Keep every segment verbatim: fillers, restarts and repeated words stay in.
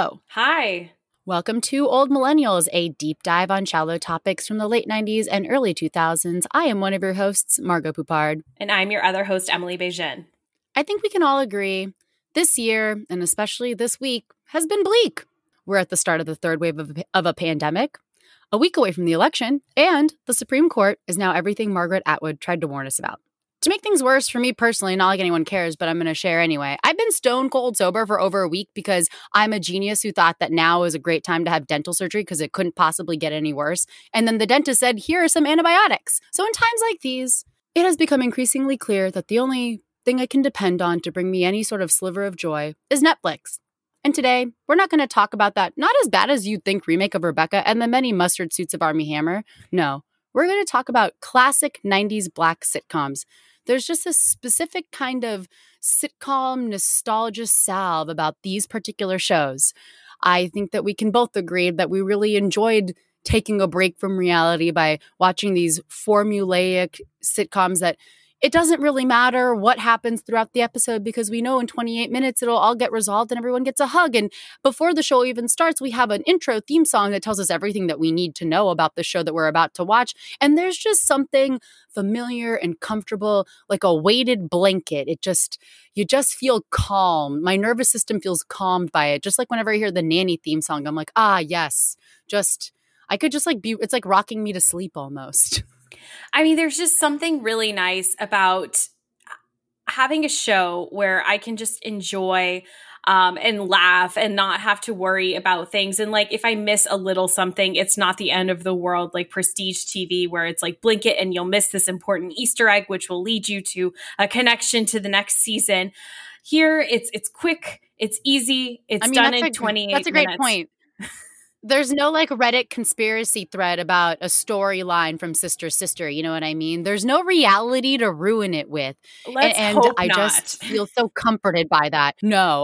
Hello. Hi. Welcome to Old Millennials, a deep dive on shallow topics from the late nineties and early two thousands. I am one of your hosts, Margot Poupard. And I'm your other host, Emily Bejean. I think we can all agree this year, and especially this week, has been bleak. We're at the start of the third wave of, of a pandemic, a week away from the election, and the Supreme Court is now everything Margaret Atwood tried to warn us about. To make things worse for me personally, not like anyone cares, but I'm going to share anyway. I've been stone cold sober for over a week because I'm a genius who thought that now is a great time to have dental surgery because it couldn't possibly get any worse. And then the dentist said, here are some antibiotics. So in times like these, it has become increasingly clear that the only thing I can depend on to bring me any sort of sliver of joy is Netflix. And today, we're not going to talk about that not as bad as you'd think remake of Rebecca and the many mustard suits of Armie Hammer. No, we're going to talk about classic nineties black sitcoms. There's just a specific kind of sitcom nostalgia salve about these particular shows. I think that we can both agree that we really enjoyed taking a break from reality by watching these formulaic sitcoms that it doesn't really matter what happens throughout the episode because we know in twenty-eight minutes it'll all get resolved and everyone gets a hug. And before the show even starts, we have an intro theme song that tells us everything that we need to know about the show that we're about to watch. And there's just something familiar and comfortable, like a weighted blanket. It just, you just feel calm. My nervous system feels calmed by it. Just like whenever I hear the Nanny theme song, I'm like, ah, yes, just, I could just like be, it's like rocking me to sleep almost. I mean, there's just something really nice about having a show where I can just enjoy um, and laugh and not have to worry about things. And like, if I miss a little something, it's not the end of the world, like Prestige T V, where it's like blink it and you'll miss this important Easter egg, which will lead you to a connection to the next season. Here, it's it's quick, it's easy, it's I mean, done in a, twenty-eight minutes. That's a great minutes. point. There's no like Reddit conspiracy thread about a storyline from Sister Sister. You know what I mean? There's no reality to ruin it with. Let's and hope I not. just feel so comforted by that. No.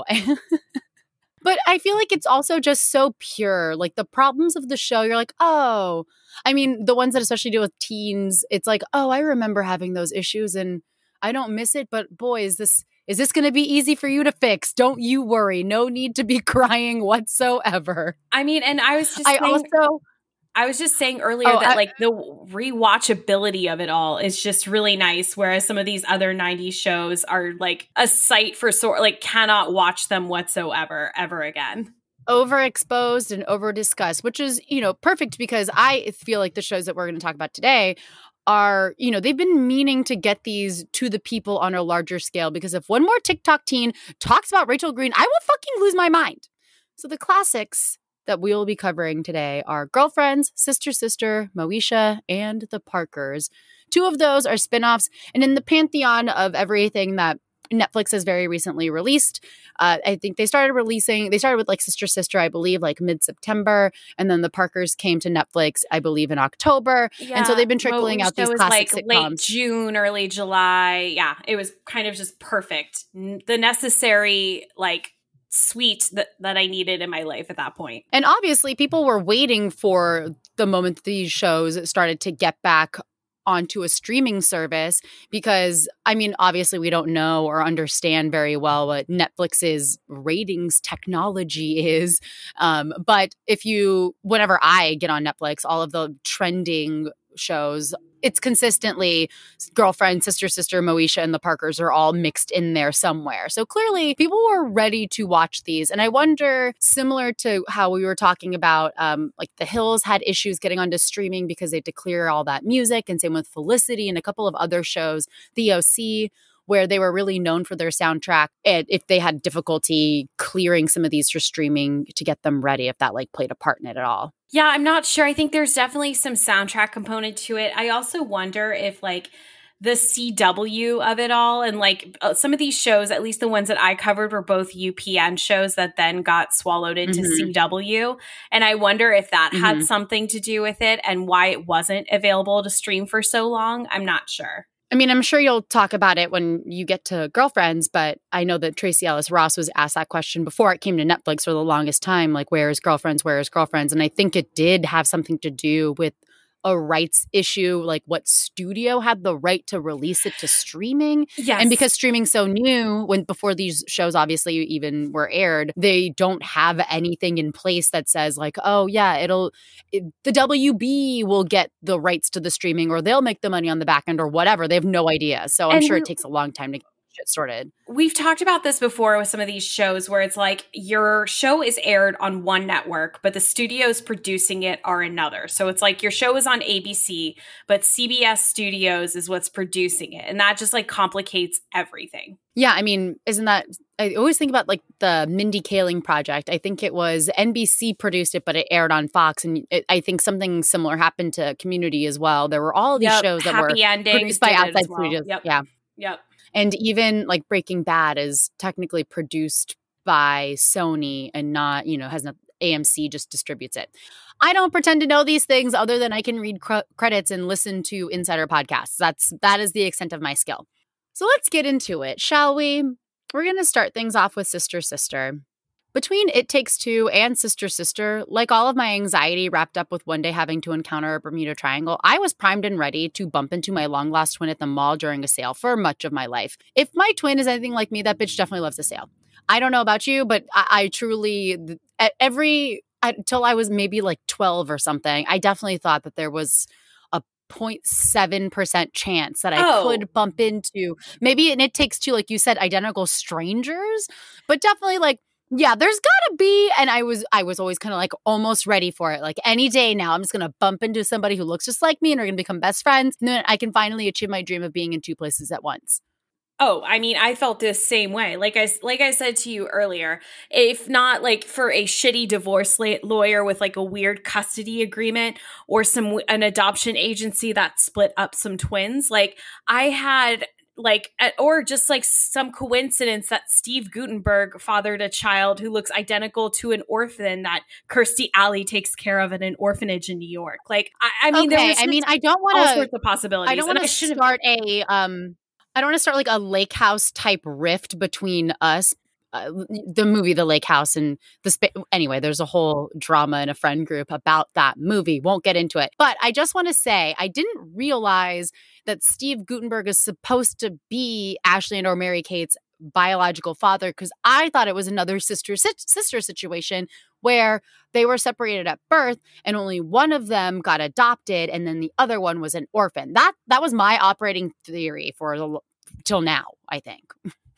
But I feel like it's also just so pure. Like the problems of the show, you're like, oh, I mean, the ones that especially deal with teens, it's like, oh, I remember having those issues and I don't miss it. But boy, is this Is this going to be easy for you to fix? Don't you worry. No need to be crying whatsoever. I mean, and I was just I saying, also I was just saying earlier oh, that I, like the rewatchability of it all is just really nice. Whereas some of these other nineties shows are like a sight for sore, like cannot watch them whatsoever ever again. Overexposed and over discussed, which is, you know, perfect because I feel like the shows that we're going to talk about today are, you know, they've been meaning to get these to the people on a larger scale because if one more TikTok teen talks about Rachel Green, I will fucking lose my mind. So the classics that we will be covering today are Girlfriends, Sister Sister, Moesha, and The Parkers. Two of those are spinoffs, and in the pantheon of everything that Netflix has very recently released. Uh, I think they started releasing, they started with like Sister Sister, I believe, like mid-September. And then The Parkers came to Netflix, I believe, in October. Yeah, and so they've been trickling out these classic like sitcoms. Late June, early July. Yeah, it was kind of just perfect. The necessary, like, sweet that, that I needed in my life at that point. And obviously, people were waiting for the moment these shows started to get back onto a streaming service because, I mean, obviously we don't know or understand very well what Netflix's ratings technology is. Um, but if you, whenever I get on Netflix, all of the trending shows, it's consistently Girlfriend, Sister Sister, Moesha, and The Parkers are all mixed in there somewhere. So clearly people were ready to watch these. And I wonder, similar to how we were talking about, um, like The Hills had issues getting onto streaming because they had to clear all that music, and same with Felicity and a couple of other shows, The O C, where they were really known for their soundtrack. And if they had difficulty clearing some of these for streaming to get them ready, if that like played a part in it at all. Yeah, I'm not sure. I think there's definitely some soundtrack component to it. I also wonder if like the C W of it all and like uh, some of these shows, at least the ones that I covered, were both U P N shows that then got swallowed into mm-hmm. C W. And I wonder if that mm-hmm. had something to do with it and why it wasn't available to stream for so long. I'm not sure. I mean, I'm sure you'll talk about it when you get to Girlfriends, but I know that Tracee Ellis Ross was asked that question before it came to Netflix for the longest time, like, where is Girlfriends, where is Girlfriends? And I think it did have something to do with a rights issue, like what studio had the right to release it to streaming. Yes. And because streaming's so new, when before these shows obviously even were aired, they don't have anything in place that says like, oh yeah, it'll it, the W B will get the rights to the streaming, or they'll make the money on the back end, or whatever. They have no idea. So I'm And- sure it takes a long time to get shit sorted. We've talked about this before with some of these shows where it's like your show is aired on one network, but the studios producing it are another. So it's like your show is on A B C, but C B S Studios is what's producing it. And that just like complicates everything. Yeah, I mean, isn't that I always think about like the Mindy Kaling project. I think it was N B C produced it, but it aired on Fox. And it, I think something similar happened to Community as well. There were all these Yep. shows that Happy were Endings produced by did it outside as well. studios. Yep. Yeah. Yep. And even like Breaking Bad is technically produced by Sony and not, you know, has not A M C just distributes it. I don't pretend to know these things other than I can read cr- credits and listen to insider podcasts. That's that is the extent of my skill. So let's get into it, shall we? We're going to start things off with Sister Sister. Between It Takes Two and Sister Sister, like all of my anxiety wrapped up with one day having to encounter a Bermuda Triangle, I was primed and ready to bump into my long-lost twin at the mall during a sale for much of my life. If my twin is anything like me, that bitch definitely loves a sale. I don't know about you, but I, I truly, at every, until I was maybe like twelve or something, I definitely thought that there was a zero point seven percent chance that I Oh. could bump into, maybe in It Takes Two, like you said, identical strangers, but definitely like, yeah, there's gotta be, and I was I was always kind of like almost ready for it. Like any day now, I'm just gonna bump into somebody who looks just like me and we're gonna become best friends. And then I can finally achieve my dream of being in two places at once. Oh, I mean, I felt the same way. Like I, like I said to you earlier, if not like for a shitty divorce la- lawyer with like a weird custody agreement or some an adoption agency that split up some twins, like I had like, or just like some coincidence that Steve Guttenberg fathered a child who looks identical to an orphan that Kirstie Alley takes care of at an orphanage in New York. Like, I, I mean, there okay, was I mean, just I don't want all to. sorts of possibilities. I don't and want to should've- start a. Um, I don't want to start like a Lake House type rift between us. Uh, the movie The Lake House and the spa- anyway, there's a whole drama in a friend group about that movie. Won't get into it, but I just want to say I didn't realize that Steve Guttenberg is supposed to be Ashley and or Mary Kate's biological father, because I thought it was another sister si- sister situation where they were separated at birth and only one of them got adopted and then the other one was an orphan. That that was my operating theory for the till now, I think.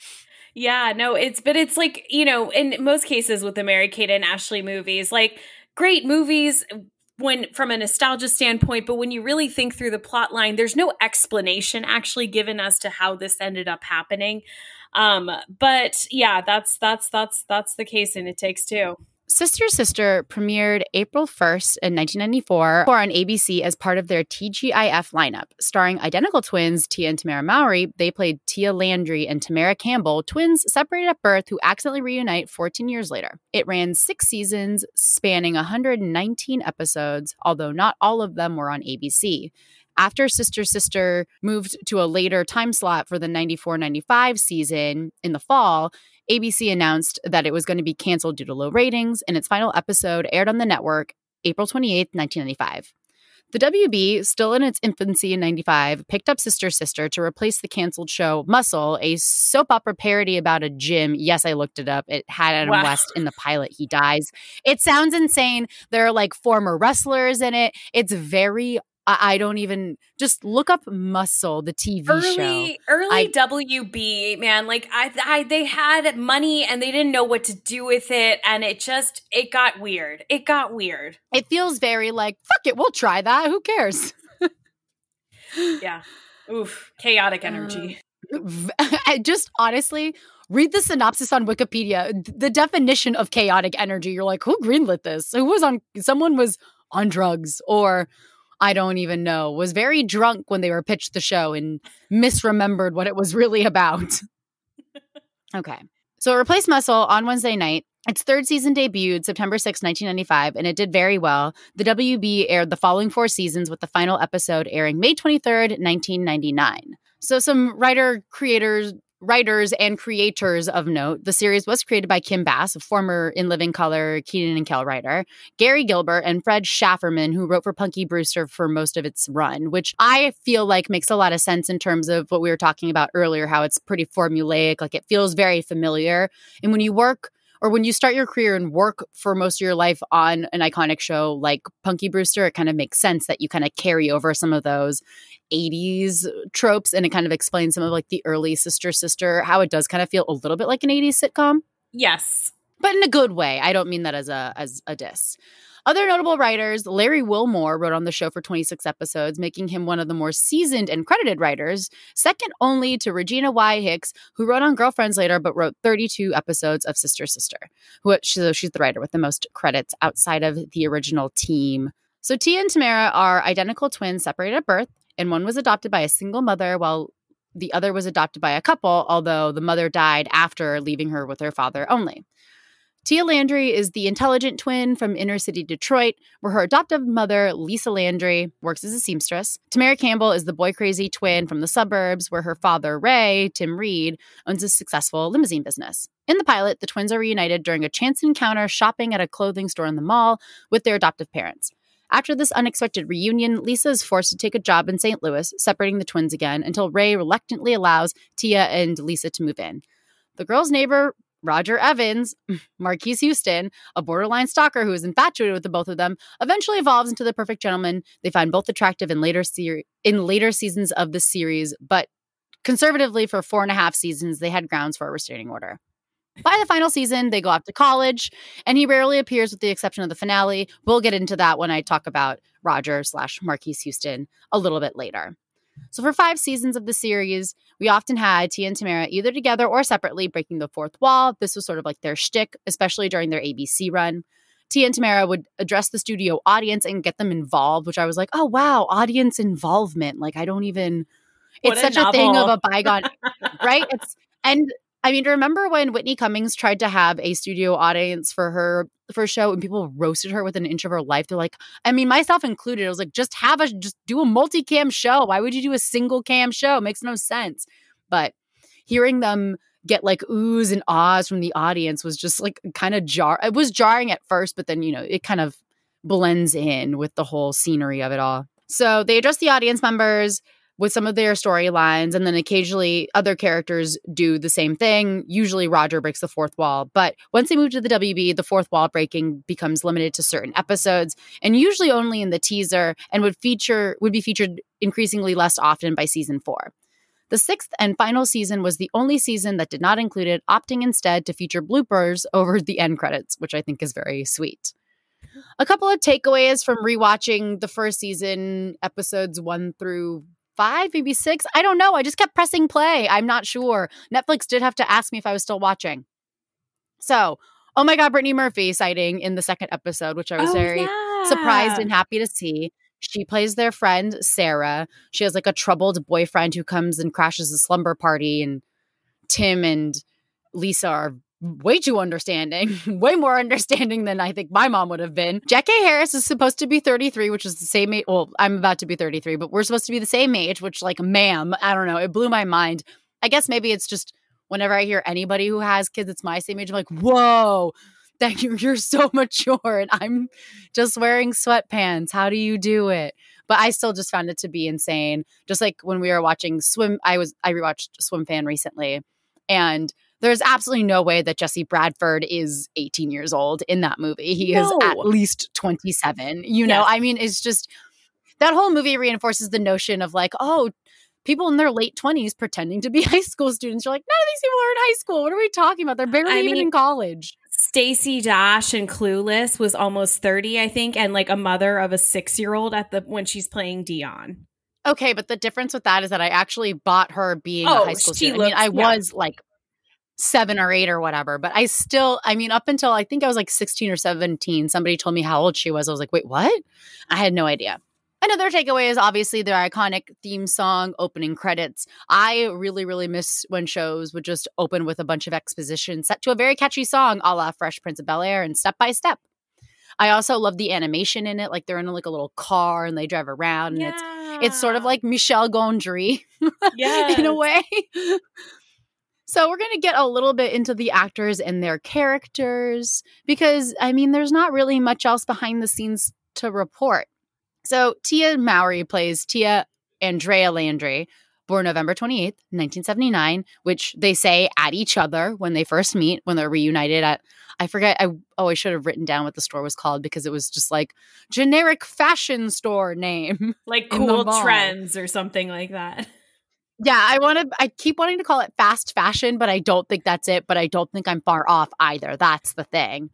Yeah, no, it's, but it's like, you know, in most cases with the Mary-Kate and Ashley movies, like great movies when from a nostalgia standpoint, but when you really think through the plot line, there's no explanation actually given as to how this ended up happening. Um, but yeah, that's, that's, that's, that's the case in It Takes Two. Sister Sister premiered April first in nineteen ninety-four on A B C as part of their T G I F lineup. Starring identical twins, Tia and Tamara Mowry, they played Tia Landry and Tamara Campbell, twins separated at birth who accidentally reunite fourteen years later. It ran six seasons, spanning one hundred nineteen episodes, although not all of them were on A B C. After Sister Sister moved to a later time slot for the ninety-four ninety-five season in the fall, A B C announced that it was going to be canceled due to low ratings, and its final episode aired on the network April twenty-eighth, nineteen ninety-five. The W B, still in its infancy in ninety-five, picked up Sister Sister to replace the canceled show Muscle, a soap opera parody about a gym. Yes, I looked it up. It had Adam Wow. West in the pilot. He dies. It sounds insane. There are like former wrestlers in it. It's very... I, I don't even... Just look up Muscle, the T V Early, show. early I- W B, man, like I, I, they had money and they didn't know what to do with it, and it just, it got weird. It got weird. It feels very like, fuck it, we'll try that. Who cares? Yeah. Oof. Chaotic energy. V- I just honestly read the synopsis on Wikipedia. The definition of chaotic energy. You're like, who greenlit this? Who was on? Someone was on drugs, or I don't even know. Was very drunk when they were pitched the show and misremembered what it was really about. Okay, so it replaced Muscle on Wednesday night. Its third season debuted September sixth, nineteen ninety-five, and it did very well. The W B aired the following four seasons, with the final episode airing May twenty-third, nineteen ninety-nine. So some writer, creators, writers and creators of note, the series was created by Kim Bass, a former In Living Color Kenan and Kel writer, Gary Gilbert, and Fred Schafferman, who wrote for Punky Brewster for most of its run, which I feel like makes a lot of sense in terms of what we were talking about earlier, how it's pretty formulaic, like it feels very familiar. And when you work or when you start your career and work for most of your life on an iconic show like Punky Brewster, it kind of makes sense that you kind of carry over some of those eighties tropes, and it kind of explains some of like the early Sister Sister, how it does kind of feel a little bit like an eighties sitcom. Yes. But in a good way. I don't mean that as a as a diss. Other notable writers, Larry Wilmore wrote on the show for twenty-six episodes, making him one of the more seasoned and credited writers, second only to Regina Y. Hicks, who wrote on Girlfriends later but wrote thirty-two episodes of Sister Sister. Who, so she's the writer with the most credits outside of the original team. So Tia and Tamara are identical twins separated at birth, and one was adopted by a single mother while the other was adopted by a couple, although the mother died after leaving her with her father only. Tia Landry is the intelligent twin from inner city Detroit, where her adoptive mother, Lisa Landry, works as a seamstress. Tamara Campbell is the boy-crazy twin from the suburbs, where her father, Ray, Tim Reed, owns a successful limousine business. In the pilot, the twins are reunited during a chance encounter shopping at a clothing store in the mall with their adoptive parents. After this unexpected reunion, Lisa is forced to take a job in Saint Louis, separating the twins again until Ray reluctantly allows Tia and Lisa to move in. The girl's neighbor, Roger Evans, Marquise Houston, a borderline stalker who is infatuated with the both of them, eventually evolves into the perfect gentleman they find both attractive in later ser- in later seasons of the series, but conservatively for four and a half seasons, they had grounds for a restraining order. By the final season, they go off to college, and he rarely appears with the exception of the finale. We'll get into that when I talk about Roger slash Marquise Houston a little bit later. So for five seasons of the series, we often had Tia and Tamara either together or separately breaking the fourth wall. This was sort of like their shtick, especially during their A B C run. Tia and Tamara would address the studio audience and get them involved, which I was like, oh, wow, audience involvement. Like, I don't even, What it's a such a novel. thing of a bygone, right? It's, and I mean, remember when Whitney Cummings tried to have a studio audience for her first show and people roasted her within an inch of her life? They're like, I mean, myself included, I was like, just have a, just do a multicam show. Why would you do a single cam show? It makes no sense. But hearing them get like oohs and ahs from the audience was just like kind of jar. It was jarring at first, but then, you know, it kind of blends in with the whole scenery of it all. So they address the audience members with some of their storylines, and then occasionally other characters do the same thing. Usually Roger breaks the fourth wall, but once they move to the W B, the fourth wall breaking becomes limited to certain episodes, and usually only in the teaser, and would feature would be featured increasingly less often by season four. The sixth and final season was the only season that did not include it, opting instead to feature bloopers over the end credits, which I think is very sweet. A couple of takeaways from rewatching the first season, episodes one through five, maybe six. I don't know. I just kept pressing play. I'm not sure. Netflix did have to ask me if I was still watching. So, oh my God, Brittany Murphy sighting in the second episode, which I was Oh, very yeah. surprised and happy to see. She plays their friend, Sarah. She has like a troubled boyfriend who comes and crashes a slumber party, and Tim and Lisa are way too understanding, way more understanding than I think my mom would have been. Jack A. Harris is supposed to be thirty-three, which is the same age. Well, I'm about to be thirty-three, but we're supposed to be the same age, which like, ma'am, I don't know. It blew my mind. I guess maybe it's just whenever I hear anybody who has kids, it's my same age. I'm like, whoa, thank you. You're so mature. And I'm just wearing sweatpants. How do you do it? But I still just found it to be insane. Just like when we were watching Swim, I was, I rewatched Swim Fan recently, and there's absolutely no way that Jesse Bradford is eighteen years old in that movie. He No. is at least twenty-seven. You know, Yes. I mean, it's just, that whole movie reinforces the notion of like, oh, people in their late twenties pretending to be high school students. You're like, none of these people are in high school. What are we talking about? They're barely I even mean, in college. Stacey Dash in Clueless was almost thirty, I think, and like a mother of a six-year-old at the when she's playing Dion. Okay, but the difference with that is that I actually bought her being Oh, a high school she student. I mean, looks- I yeah. was like seven or eight or whatever, but I still, I mean, up until I think I was like sixteen or seventeen, somebody told me how old she was. I was like, wait, what? I had no idea. Another takeaway is obviously their iconic theme song, opening credits. I really, really miss when shows would just open with a bunch of exposition set to a very catchy song, a la Fresh Prince of Bel-Air and Step by Step. I also love the animation in it. Like they're in like a little car and they drive around, and it's it's sort of like Michel Gondry Yes. in a way. So we're going to get a little bit into the actors and their characters because, I mean, there's not really much else behind the scenes to report. So Tia Mowry plays Tia Andrea Landry, born November twenty-eighth, nineteen seventy-nine, which they say at each other when they first meet, when they're reunited at, I forget, I oh, I should have written down what the store was called because it was just like generic fashion store name. Like Cool Trends or something like that. Yeah, I want to, I keep wanting to call it fast fashion, but I don't think that's it, but I don't think I'm far off either. That's the thing.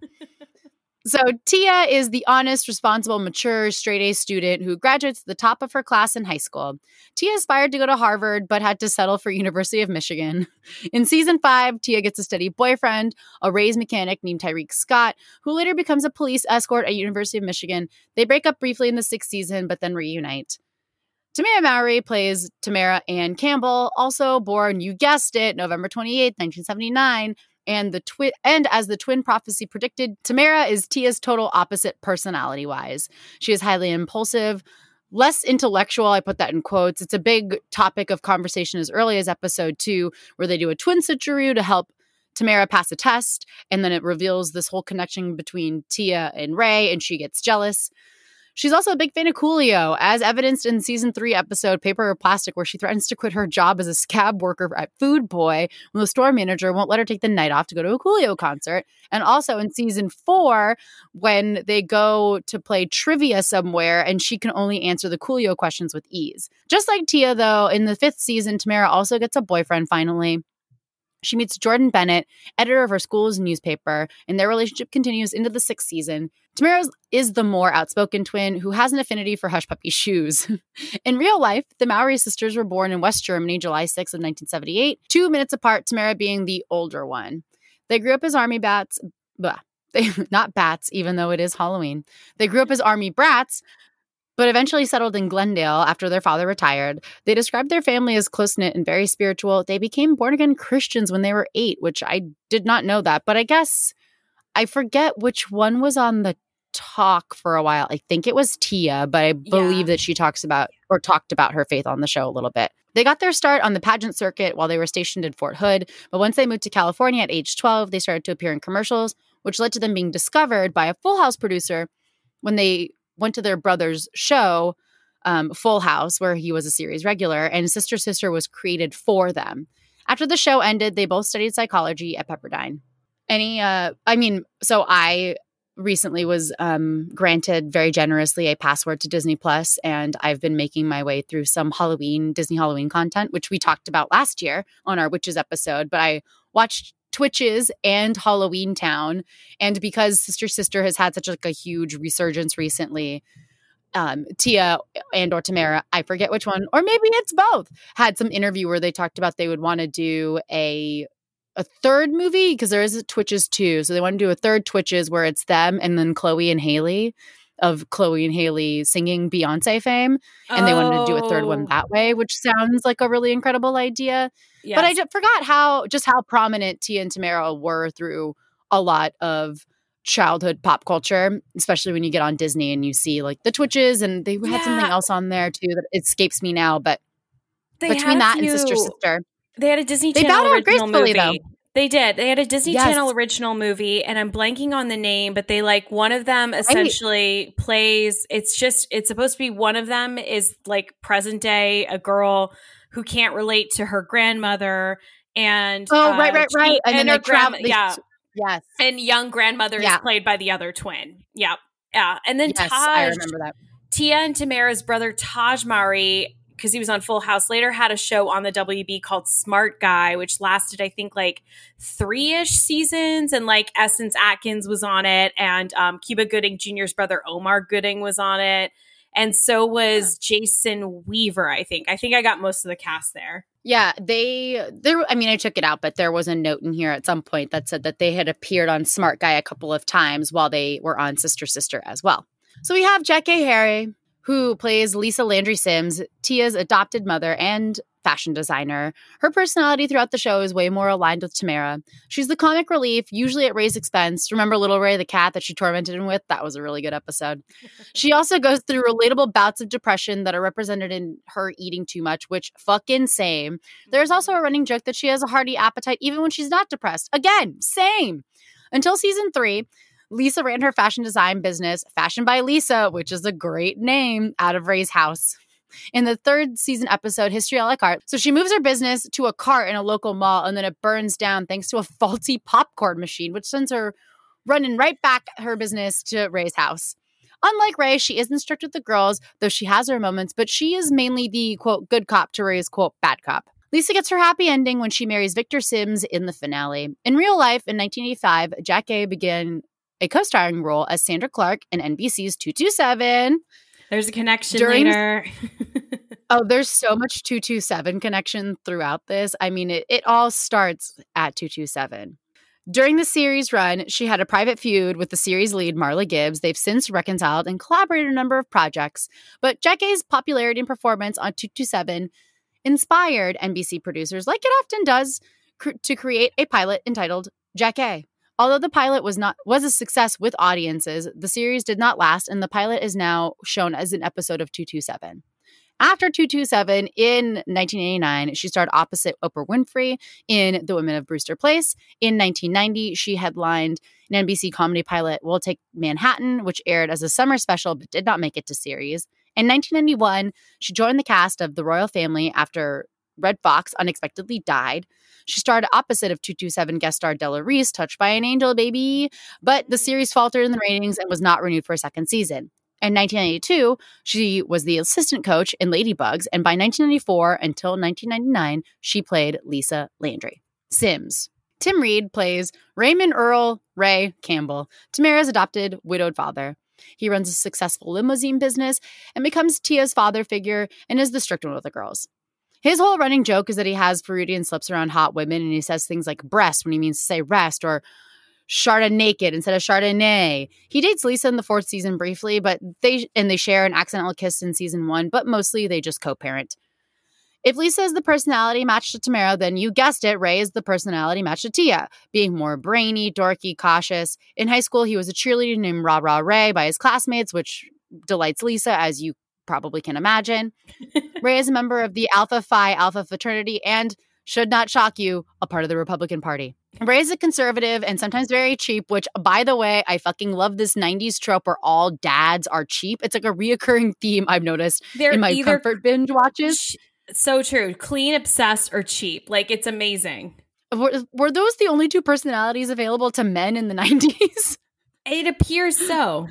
So Tia is the honest, responsible, mature, straight-A student who graduates at the top of her class in high school. Tia aspired to go to Harvard, but had to settle for University of Michigan. In season five, Tia gets a steady boyfriend, a raised mechanic named Tyreek Scott, who later becomes a police escort at University of Michigan. They break up briefly in the sixth season, but then reunite. Tamara Mowry plays Tamara Ann Campbell, also born, you guessed it, November twenty-eighth, nineteen seventy-nine. And the twi- and as the twin prophecy predicted, Tamara is Tia's total opposite personality-wise. She is highly impulsive, less intellectual. I put that in quotes. It's a big topic of conversation as early as episode two, where they do a twin switcheroo to help Tamara pass a test. And then it reveals this whole connection between Tia and Ray, and she gets jealous. She's also a big fan of Coolio, as evidenced in season three episode Paper or Plastic, where she threatens to quit her job as a scab worker at Food Boy when the store manager won't let her take the night off to go to a Coolio concert. And also in season four, when they go to play trivia somewhere and she can only answer the Coolio questions with ease. Just like Tia, though, in the fifth season, Tamara also gets a boyfriend finally. She meets Jordan Bennett, editor of her school's newspaper, and their relationship continues into the sixth season. Tamara is the more outspoken twin who has an affinity for Hush Puppy shoes. In real life, the Mowry sisters were born in West Germany, July sixth of nineteen seventy-eight, two minutes apart, Tamara being the older one. They grew up as army bats, blah, they, not bats, even though it is Halloween. They grew up as army brats, but eventually settled in Glendale after their father retired. They described their family as close-knit and very spiritual. They became born-again Christians when they were eight, which I did not know that. But I guess I forget which one was on the talk for a while. I think it was Tia, but I believe yeah. that she talks about or talked about her faith on the show a little bit. They got their start on the pageant circuit while they were stationed in Fort Hood, but once they moved to California at age twelve, they started to appear in commercials, which led to them being discovered by a Full House producer when they went to their brother's show, um, Full House, where he was a series regular, and Sister Sister was created for them. After the show ended, they both studied psychology at Pepperdine. Any, uh, I mean, so I recently was um, granted very generously a password to Disney Plus, and I've been making my way through some Halloween, Disney Halloween content, which we talked about last year on our Witches episode, but I watched Twitches and Halloween Town. And because Sister Sister has had such like a huge resurgence recently, um, Tia and or Tamara, I forget which one, or maybe it's both, had some interview where they talked about they would want to do a a third movie because there is a Twitches too. So they want to do a third Twitches where it's them and then Chloe and Haley of Chloe and Haley singing Beyonce fame. And oh. they wanted to do a third one that way, which sounds like a really incredible idea. Yes. But I just forgot how just how prominent Tia and Tamara were through a lot of childhood pop culture, especially when you get on Disney and you see like the Twitches, and they had yeah. something else on there too that escapes me now. But they between that few, and Sister Sister, they had a Disney they Channel bowed out gracefully movie. though. They did. They had a Disney yes. Channel original movie, and I'm blanking on the name, but they like one of them essentially right. plays. It's just it's supposed to be one of them is like present day, a girl who can't relate to her grandmother, and oh uh, right, right, right, she, and, and then her grandma, travel, yeah, yes, and young grandmother yeah. is played by the other twin, yeah, yeah, and then yes, Taj, I remember that. Tia and Tamara's brother Taj Mowry, because he was on Full House, later had a show on the W B called Smart Guy, which lasted, I think, like three-ish seasons. And like Essence Atkins was on it. And um, Cuba Gooding Junior's brother Omar Gooding was on it. And so was Jason Weaver, I think. I think I got most of the cast there. Yeah, they, there. I mean, I took it out, but there was a note in here at some point that said that they had appeared on Smart Guy a couple of times while they were on Sister Sister as well. So we have Jackée Harry, who plays Lisa Landry Sims, Tia's adopted mother and fashion designer. Her personality throughout the show is way more aligned with Tamara. She's the comic relief, usually at Ray's expense. Remember Little Ray, the cat that she tormented him with? That was a really good episode. She also goes through relatable bouts of depression that are represented in her eating too much, which fucking same. There's also a running joke that she has a hearty appetite even when she's not depressed. Again, same. Until season three, Lisa ran her fashion design business, Fashion by Lisa, which is a great name, out of Ray's house. In the third season episode, History à la Carte, so she moves her business to a cart in a local mall, and then it burns down thanks to a faulty popcorn machine, which sends her running right back her business to Ray's house. Unlike Ray, she isn't strict with the girls, though she has her moments, but she is mainly the, quote, good cop to Ray's, quote, bad cop. Lisa gets her happy ending when she marries Victor Sims in the finale. In real life, in nineteen eighty-five, Jackée began a co-starring role as Sandra Clark in N B C's two two seven. There's a connection During later. Oh, there's so much two two seven connection throughout this. I mean, it, it all starts at two two seven. During the series run, she had a private feud with the series lead, Marla Gibbs. They've since reconciled and collaborated on a number of projects. But Jackée's popularity and performance on two two seven inspired N B C producers, like it often does, cr- to create a pilot entitled Jackée. Although the pilot was not was a success with audiences, the series did not last, and the pilot is now shown as an episode of two two seven. After two two seven, in nineteen eighty-nine, she starred opposite Oprah Winfrey in The Women of Brewster Place. In nineteen ninety, she headlined an N B C comedy pilot, We'll Take Manhattan, which aired as a summer special but did not make it to series. In nineteen ninety-one, she joined the cast of The Royal Family after Red Fox unexpectedly died. She starred opposite of two two seven guest star Della Reese, Touched by an Angel, baby. But the series faltered in the ratings and was not renewed for a second season. In nineteen ninety-two, she was the assistant coach in Ladybugs, and by nineteen ninety-four until nineteen ninety-nine, she played Lisa Landry. Sims. Tim Reid plays Raymond Earl Ray Campbell, Tamara's adopted widowed father. He runs a successful limousine business and becomes Tia's father figure and is the strict one with the girls. His whole running joke is that he has Freudian slips around hot women, and he says things like breast when he means to say rest, or Chardonnay naked instead of Chardonnay. He dates Lisa in the fourth season briefly, but they and they share an accidental kiss in season one, but mostly they just co-parent. If Lisa is the personality match to Tamara, then you guessed it, Ray is the personality match to Tia, being more brainy, dorky, cautious. In high school, he was a cheerleader named Rah Rah Ray by his classmates, which delights Lisa, as you probably can imagine. Ray is a member of the Alpha Phi Alpha fraternity and, should not shock you, a part of the Republican Party. Ray is a conservative and sometimes very cheap, which, by the way, I fucking love this nineties trope where all dads are cheap. It's like a reoccurring theme I've noticed They're in my either comfort binge watches. Ch- so true. Clean, obsessed, or cheap. Like, it's amazing. Were, were those the only two personalities available to men in the nineties? It appears so.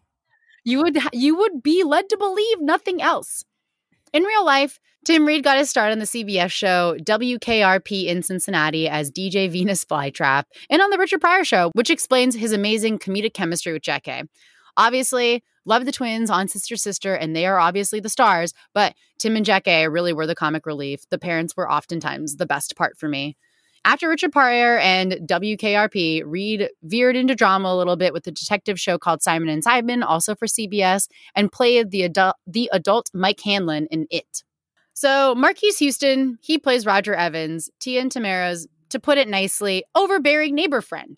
You would you would be led to believe nothing else. In real life, Tim Reid got his start on the C B S show W K R P in Cincinnati as D J Venus Flytrap, and on the Richard Pryor Show, which explains his amazing comedic chemistry with Jackée. Obviously, love the twins on Sister Sister, and they are obviously the stars, but Tim and Jackée really were the comic relief. The parents were oftentimes the best part for me. After Richard Pryor and W K R P, Reid veered into drama a little bit with a detective show called Simon and Simon, also for C B S, and played the adult, the adult Mike Hanlon in It. So Marquise Houston, he plays Roger Evans, Tia and Tamara's, to put it nicely, overbearing neighbor friend.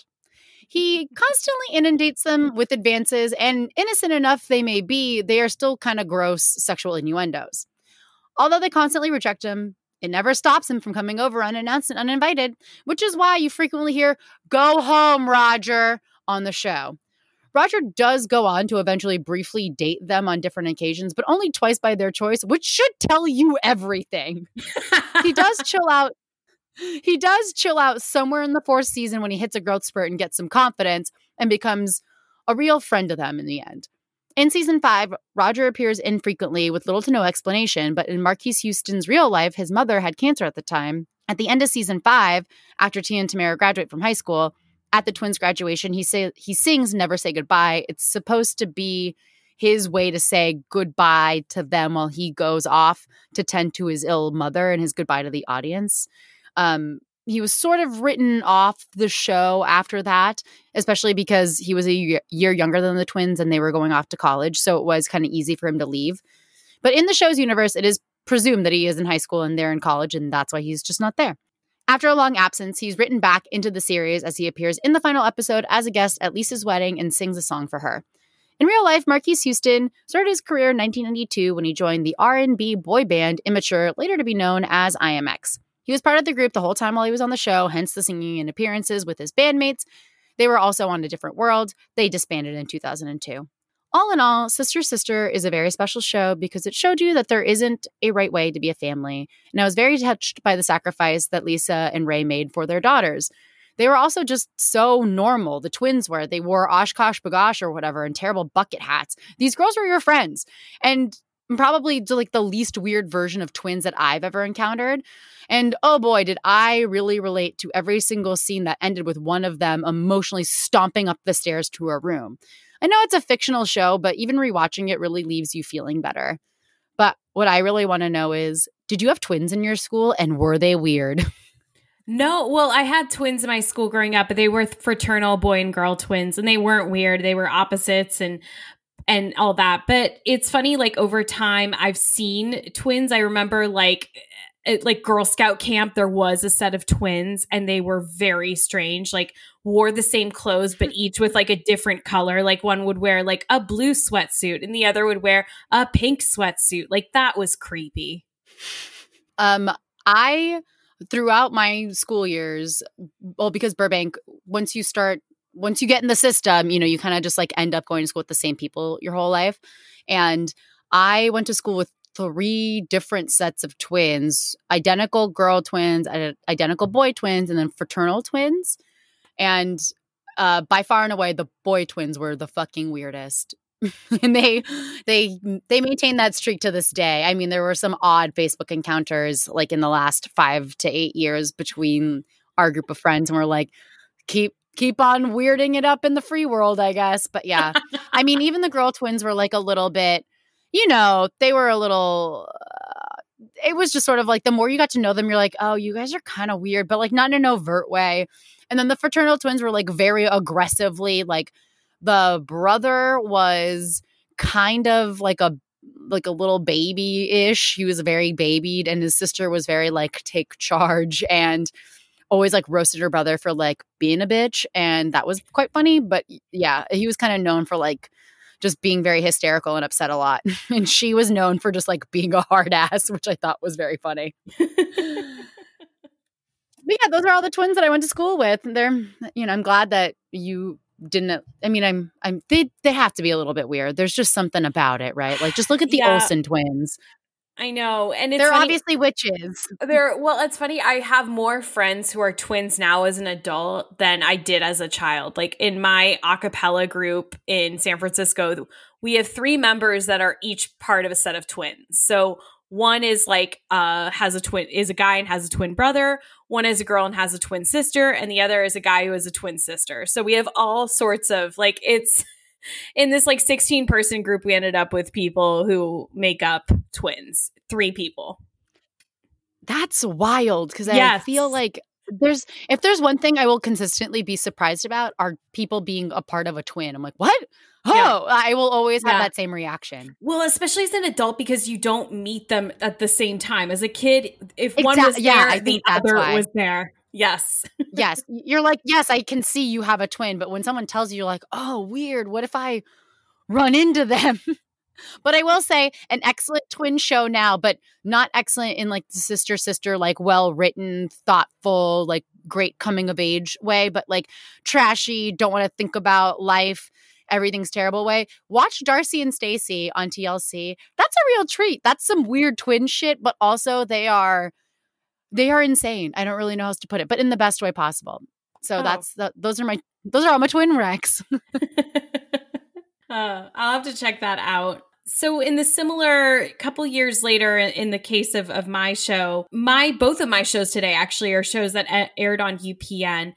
He constantly inundates them with advances, and innocent enough they may be, they are still kind of gross sexual innuendos. Although they constantly reject him, it never stops him from coming over unannounced and uninvited, which is why you frequently hear, "Go home, Roger," on the show. Roger does go on to eventually briefly date them on different occasions, but only twice by their choice, which should tell you everything. He does chill out. He does chill out somewhere in the fourth season when he hits a growth spurt and gets some confidence and becomes a real friend to them in the end. In season five, Roger appears infrequently with little to no explanation, but in Marquise Houston's real life, his mother had cancer at the time. At the end of season five, after Tia and Tamara graduate from high school, at the twins' graduation, he say he sings Never Say Goodbye. It's supposed to be his way to say goodbye to them while he goes off to tend to his ill mother, and his goodbye to the audience. Um, he was sort of written off the show after that, especially because he was a year younger than the twins and they were going off to college. So it was kind of easy for him to leave. But in the show's universe, it is presume that he is in high school and they're in college, and that's why he's just not there. After a long absence, he's written back into the series as he appears in the final episode as a guest at Lisa's wedding and sings a song for her. In real life, Marquise Houston started his career in nineteen ninety-two when he joined the R and B boy band Immature, later to be known as I M X. He was part of the group the whole time while he was on the show, hence the singing and appearances with his bandmates. They were also on A Different World. They disbanded in two thousand two. All in all, Sister Sister is a very special show because it showed you that there isn't a right way to be a family. And I was very touched by the sacrifice that Lisa and Ray made for their daughters. They were also just so normal. The twins were. They wore Oshkosh Bagosh or whatever and terrible bucket hats. These girls were your friends. And probably like the least weird version of twins that I've ever encountered. And oh boy, did I really relate to every single scene that ended with one of them emotionally stomping up the stairs to her room. I know it's a fictional show, but even rewatching it really leaves you feeling better. But what I really want to know is, did you have twins in your school and were they weird? No, well, I had twins in my school growing up, but they were fraternal boy and girl twins, and they weren't weird. They were opposites and and all that. But it's funny, like over time, I've seen twins. I remember like at like Girl Scout camp, there was a set of twins and they were very strange, like wore the same clothes, but each with like a different color. Like one would wear like a blue sweatsuit and the other would wear a pink sweatsuit. Like that was creepy. Um, I, throughout my school years, well, because Burbank, once you start, once you get in the system, you know, you kind of just like end up going to school with the same people your whole life. And I went to school with three different sets of twins, identical girl twins, identical boy twins, and then fraternal twins. And uh, by far and away, the boy twins were the fucking weirdest. And they they they maintain that streak to this day. I mean, there were some odd Facebook encounters like in the last five to eight years between our group of friends, and we're like, keep keep on weirding it up in the free world, I guess. But yeah, I mean, even the girl twins were like a little bit, you know, they were a little, uh, it was just sort of like the more you got to know them, you're like, oh, you guys are kind of weird, but like not in an overt way. And then the fraternal twins were like very aggressively, like the brother was kind of like a, like a little baby-ish. He was very babied, and his sister was very like take charge and always like roasted her brother for like being a bitch. And that was quite funny. But yeah, he was kind of known for like just being very hysterical and upset a lot. And she was known for just like being a hard ass, which I thought was very funny. But yeah, those are all the twins that I went to school with. They're, you know, I'm glad that you didn't, I mean, I'm, I'm, they, they have to be a little bit weird. There's just something about it, right? Like just look at the yeah. Olsen twins. I know. And it's they're funny. Obviously witches. They're, well, it's funny. I have more friends who are twins now as an adult than I did as a child. Like in my a cappella group in San Francisco, we have three members that are each part of a set of twins. So one is like, uh, has a twin, is a guy and has a twin brother. One is a girl and has a twin sister. And the other is a guy who has a twin sister. So we have all sorts of like, it's, in this like sixteen person group, we ended up with people who make up twins, three people. That's wild. Cause yes. I feel like there's, if there's one thing I will consistently be surprised about are people being a part of a twin. I'm like, what? Oh, yeah. I will always have yeah. that same reaction. Well, especially as an adult, because you don't meet them at the same time. As a kid, if Exa- one was there, yeah, I think the other why. was there. Yes. Yes. You're like, yes, I can see you have a twin. But when someone tells you, you're like, oh, weird. What if I run into them? But I will say an excellent twin show now, but not excellent in like the sister, sister, like well-written, thoughtful, like great coming of age way, but like trashy, don't want to think about life, everything's terrible way. Watch Darcy and Stacey on T L C. That's a real treat. That's some weird twin shit, but also they are They are insane. I don't really know how else to put it, but in the best way possible. So oh. that's the, those are my those are all my twin wrecks. uh, I'll have to check that out. So in the similar couple years later, in the case of, of my show, my both of my shows today actually are shows that aired on U P N.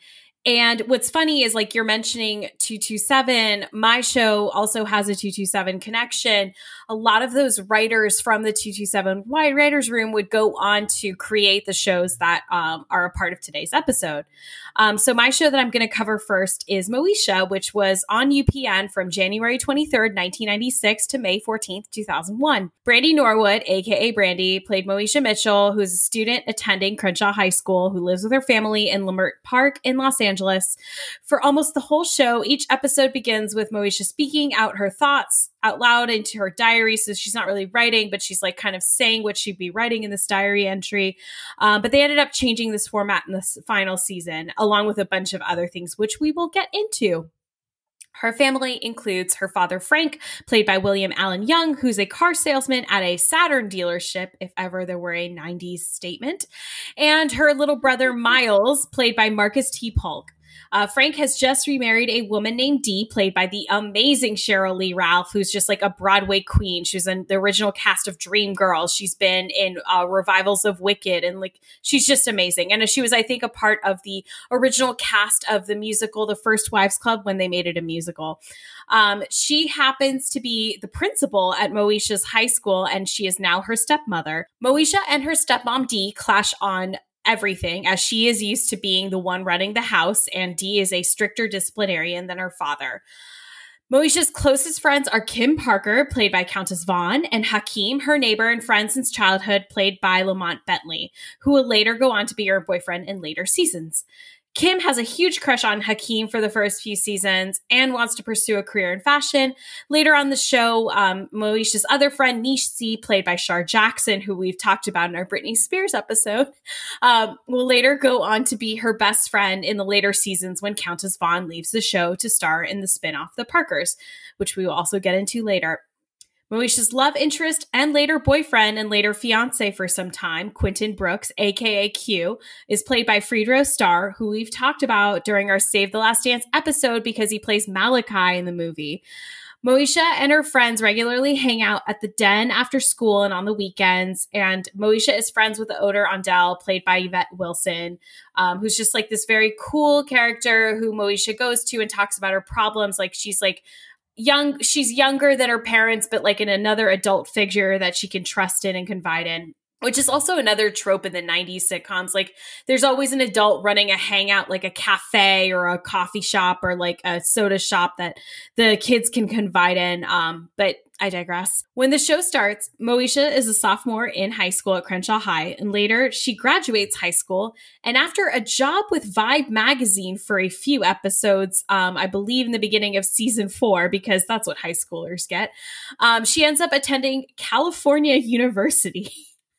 And what's funny is like you're mentioning two two seven, my show also has a two two seven connection. A lot of those writers from the two two seven Wide Writers Room would go on to create the shows that um, are a part of today's episode. Um, so my show that I'm going to cover first is Moesha, which was on U P N from January twenty-third, nineteen ninety-six to May fourteenth, two thousand one. Brandy Norwood, aka Brandy, played Moesha Mitchell, who is a student attending Crenshaw High School who lives with her family in Leimert Park in Los Angeles. For almost the whole show, each episode begins with Moesha speaking out her thoughts out loud into her diary. So she's not really writing, but she's like kind of saying what she'd be writing in this diary entry. Um, but they ended up changing this format in this final season, along with a bunch of other things, which we will get into. Her family includes her father, Frank, played by William Allen Young, who's a car salesman at a Saturn dealership, if ever there were a nineties statement, and her little brother, Miles, played by Marcus T. Polk. Uh, Frank has just remarried a woman named Dee, played by the amazing Cheryl Lee Ralph, who's just like a Broadway queen. She's in the original cast of Dreamgirls. She's been in uh, revivals of Wicked, and like she's just amazing. And she was, I think, a part of the original cast of the musical, The First Wives Club, when they made it a musical. Um, she happens to be the principal at Moesha's high school, and she is now her stepmother. Moesha and her stepmom Dee clash on everything, as she is used to being the one running the house, and Dee is a stricter disciplinarian than her father. Moesha's closest friends are Kim Parker, played by Countess Vaughn, and Hakeem, her neighbor and friend since childhood, played by Lamont Bentley, who will later go on to be her boyfriend in later seasons. Kim has a huge crush on Hakeem for the first few seasons and wants to pursue a career in fashion. Later on the show, um, Moesha's other friend, Nishi, played by Shar Jackson, who we've talked about in our Britney Spears episode, um, will later go on to be her best friend in the later seasons when Countess Vaughn leaves the show to star in the spinoff The Parkers, which we will also get into later. Moesha's love interest and later boyfriend and later fiance for some time, Quentin Brooks, aka Q, is played by Friedrich Starr, who we've talked about during our Save the Last Dance episode because he plays Malachi in the movie. Moesha and her friends regularly hang out at the Den after school and on the weekends, and Moesha is friends with Oder Ondell, played by Yvette Wilson, um, who's just like this very cool character who Moesha goes to and talks about her problems. Like she's like young, she's younger than her parents, but like in another adult figure that she can trust in and confide in, which is also another trope in the nineties sitcoms. Like there's always an adult running a hangout, like a cafe or a coffee shop or like a soda shop that the kids can confide in. Um, but I digress. When the show starts, Moesha is a sophomore in high school at Crenshaw High, and later she graduates high school. And after a job with Vibe magazine for a few episodes, um, I believe in the beginning of season four, because that's what high schoolers get, um, she ends up attending California University.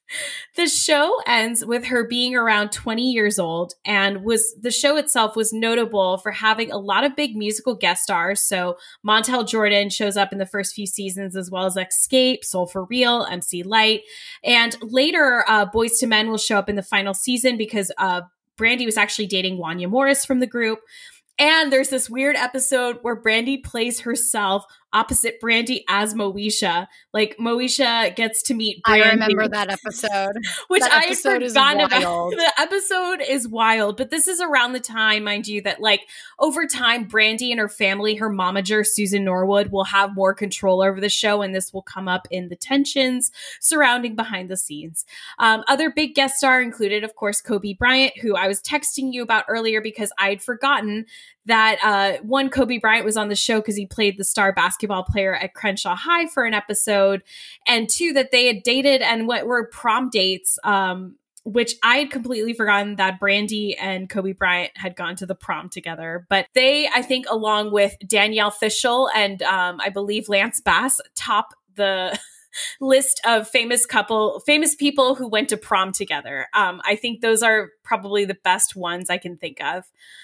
The show ends with her being around twenty years old, and was the show itself was notable for having a lot of big musical guest stars. So Montel Jordan shows up in the first few seasons, as well as Xscape, Soul for Real, M C Lyte, and later uh, Boyz two Men will show up in the final season because uh, Brandy was actually dating Wanya Morris from the group. And there's this weird episode where Brandy plays herself opposite Brandy as Moesha. Like Moesha gets to meet Brandy. I remember that episode. Which that I had episode forgotten is wild. about. The episode is wild, but this is around the time, mind you, that like over time, Brandy and her family, her momager, Susan Norwood, will have more control over the show, and this will come up in the tensions surrounding behind the scenes. Um, other big guest star included, of course, Kobe Bryant, who I was texting you about earlier because I'd forgotten that uh, one, Kobe Bryant was on the show because he played the star basketball player at Crenshaw High for an episode, and two, that they had dated and what were prom dates, um, which I had completely forgotten that Brandy and Kobe Bryant had gone to the prom together. But they, I think, along with Danielle Fishel and um, I believe Lance Bass, top the list of famous couple, famous people who went to prom together. Um, I think those are probably the best ones I can think of.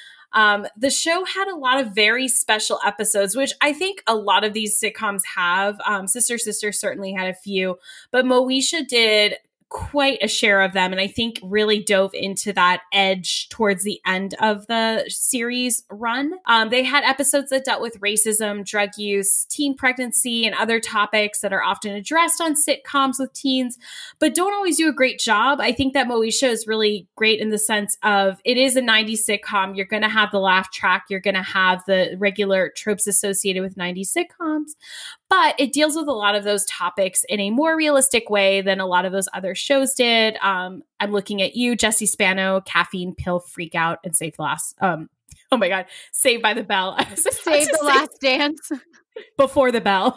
Um, the show had a lot of very special episodes, which I think a lot of these sitcoms have. Um, Sister Sister certainly had a few, but Moesha did quite a share of them, and I think really dove into that edge towards the end of the series run. Um, they had episodes that dealt with racism, drug use, teen pregnancy, and other topics that are often addressed on sitcoms with teens, but don't always do a great job. I think that Moesha is really great in the sense of it is a nineties sitcom. You're going to have the laugh track. You're going to have the regular tropes associated with nineties sitcoms, but it deals with a lot of those topics in a more realistic way than a lot of those other shows did. Um, I'm looking at you, Jesse Spano, Caffeine Pill Freak Out, and Save the Last. Um, oh my God, Saved by the Bell. Save the Last Dance. Before the Bell.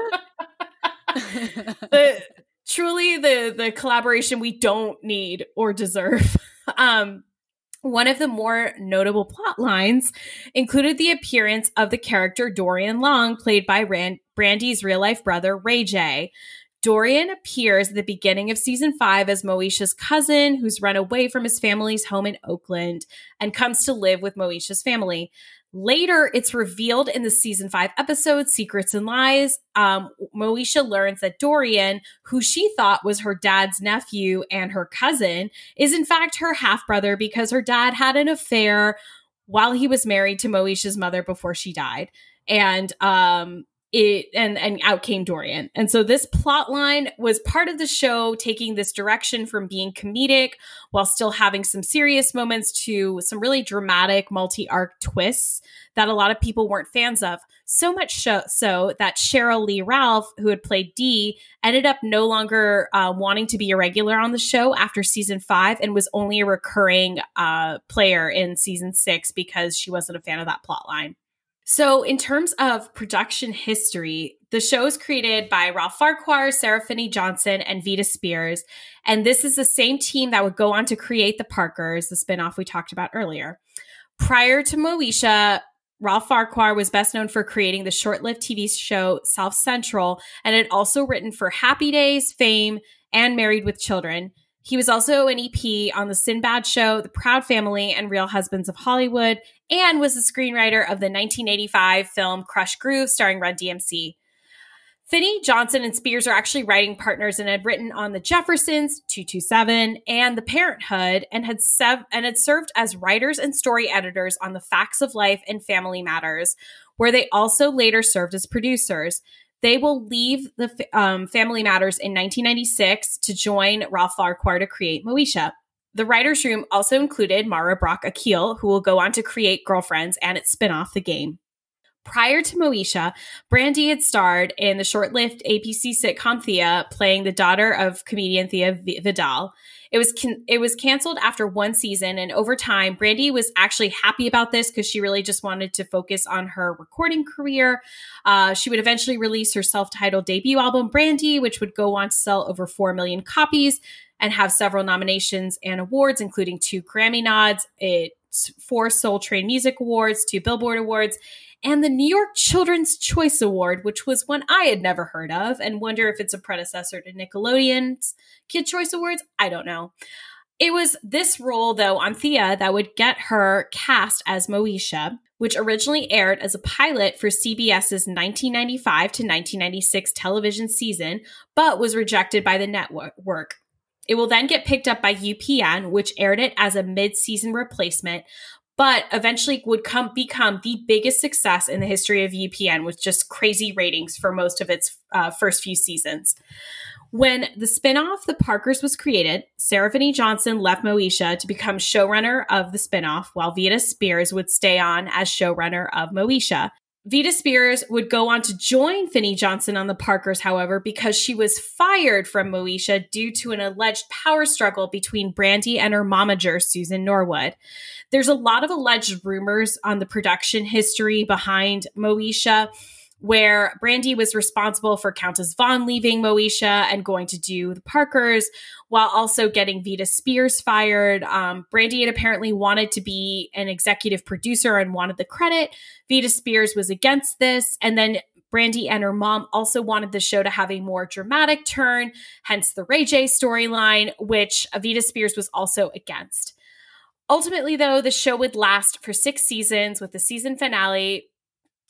the, truly the the collaboration we don't need or deserve. Um, one of the more notable plot lines included the appearance of the character Dorian Long, played by Rand- Brandy's real-life brother, Ray J. Dorian appears at the beginning of season five as Moesha's cousin who's run away from his family's home in Oakland and comes to live with Moesha's family. Later, it's revealed in the season five episode, Secrets and Lies. Um, Moesha learns that Dorian, who she thought was her dad's nephew and her cousin, is in fact her half-brother because her dad had an affair while he was married to Moesha's mother before she died. And um, it and, and out came Dorian. And so this plot line was part of the show, taking this direction from being comedic while still having some serious moments to some really dramatic multi-arc twists that a lot of people weren't fans of. So much so, so that Cheryl Lee Ralph, who had played Dee, ended up no longer uh, wanting to be a regular on the show after season five and was only a recurring uh, player in season six because she wasn't a fan of that plot line. So in terms of production history, the show is created by Ralph Farquhar, Sarah Finney Johnson, and Vita Spears. And this is the same team that would go on to create The Parkers, the spinoff we talked about earlier. Prior to Moesha, Ralph Farquhar was best known for creating the short-lived T V show South Central, and had also written for Happy Days, Fame, and Married with Children. He was also an E P on The Sinbad Show, The Proud Family, and Real Husbands of Hollywood, and was the screenwriter of the nineteen eighty-five film Crush Groove, starring Run D M C. Finney, Johnson, and Spears are actually writing partners and had written on The Jeffersons, two two seven, and The Parenthood, and had sev- and had served as writers and story editors on The Facts of Life and Family Matters, where they also later served as producers. They will leave the um, Family Matters in nineteen ninety-six to join Ralph Farquhar to create Moesha. The writer's room also included Mara Brock Akil, who will go on to create Girlfriends and its spinoff, The Game. Prior to Moesha, Brandy had starred in the short-lived A B C sitcom Thea, playing the daughter of comedian Thea Vidal. It was can- it was canceled after one season, and over time, Brandy was actually happy about this because she really just wanted to focus on her recording career. Uh, she would eventually release her self-titled debut album, Brandy, which would go on to sell over four million copies and have several nominations and awards, including two Grammy nods, it's four Soul Train Music Awards, two Billboard Awards, and the New York Children's Choice Award, which was one I had never heard of and wonder if it's a predecessor to Nickelodeon's Kid Choice Awards. I don't know. It was this role, though, on Thea that would get her cast as Moesha, which originally aired as a pilot for CBS's nineteen ninety-five to nineteen ninety-six television season, but was rejected by the network. It will then get picked up by U P N, which aired it as a mid-season replacement, but eventually would come become the biggest success in the history of U P N with just crazy ratings for most of its uh, first few seasons. When the spinoff The Parkers was created, Sarah Finney Johnson left Moesha to become showrunner of the spinoff, while Vita Spears would stay on as showrunner of Moesha. Vita Spears would go on to join Finney Johnson on The Parkers, however, because she was fired from Moesha due to an alleged power struggle between Brandy and her momager, Susan Norwood. There's a lot of alleged rumors on the production history behind Moesha, where Brandy was responsible for Countess Vaughn leaving Moesha and going to do The Parkers, while also getting Vita Spears fired. Um, Brandy had apparently wanted to be an executive producer and wanted the credit. Vita Spears was against this. And then Brandy and her mom also wanted the show to have a more dramatic turn, hence the Ray J storyline, which Vita Spears was also against. Ultimately, though, the show would last for six seasons, with the season finale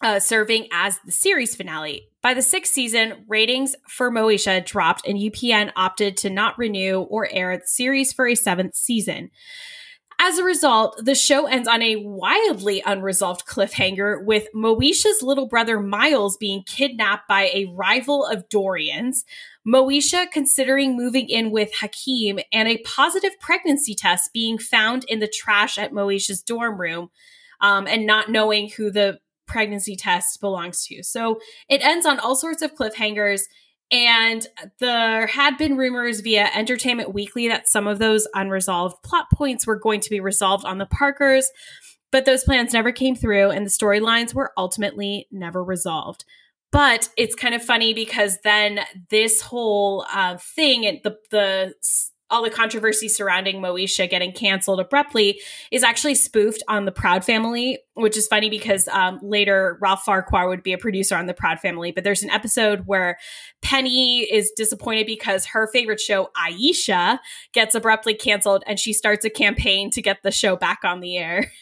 uh, serving as the series finale. By the sixth season, ratings for Moesha dropped and U P N opted to not renew or air the series for a seventh season. As a result, the show ends on a wildly unresolved cliffhanger, with Moesha's little brother Miles being kidnapped by a rival of Dorian's, Moesha considering moving in with Hakeem, and a positive pregnancy test being found in the trash at Moesha's dorm room, um, and not knowing who the pregnancy test belongs to. So it ends on all sorts of cliffhangers. And there had been rumors via Entertainment Weekly that some of those unresolved plot points were going to be resolved on the Parkers, but those plans never came through and the storylines were ultimately never resolved. But it's kind of funny because then this whole uh, thing and the the all the controversy surrounding Moesha getting canceled abruptly is actually spoofed on the Proud Family, which is funny because um, later Ralph Farquhar would be a producer on the Proud Family. But there's an episode where Penny is disappointed because her favorite show, Aisha, gets abruptly canceled, and she starts a campaign to get the show back on the air.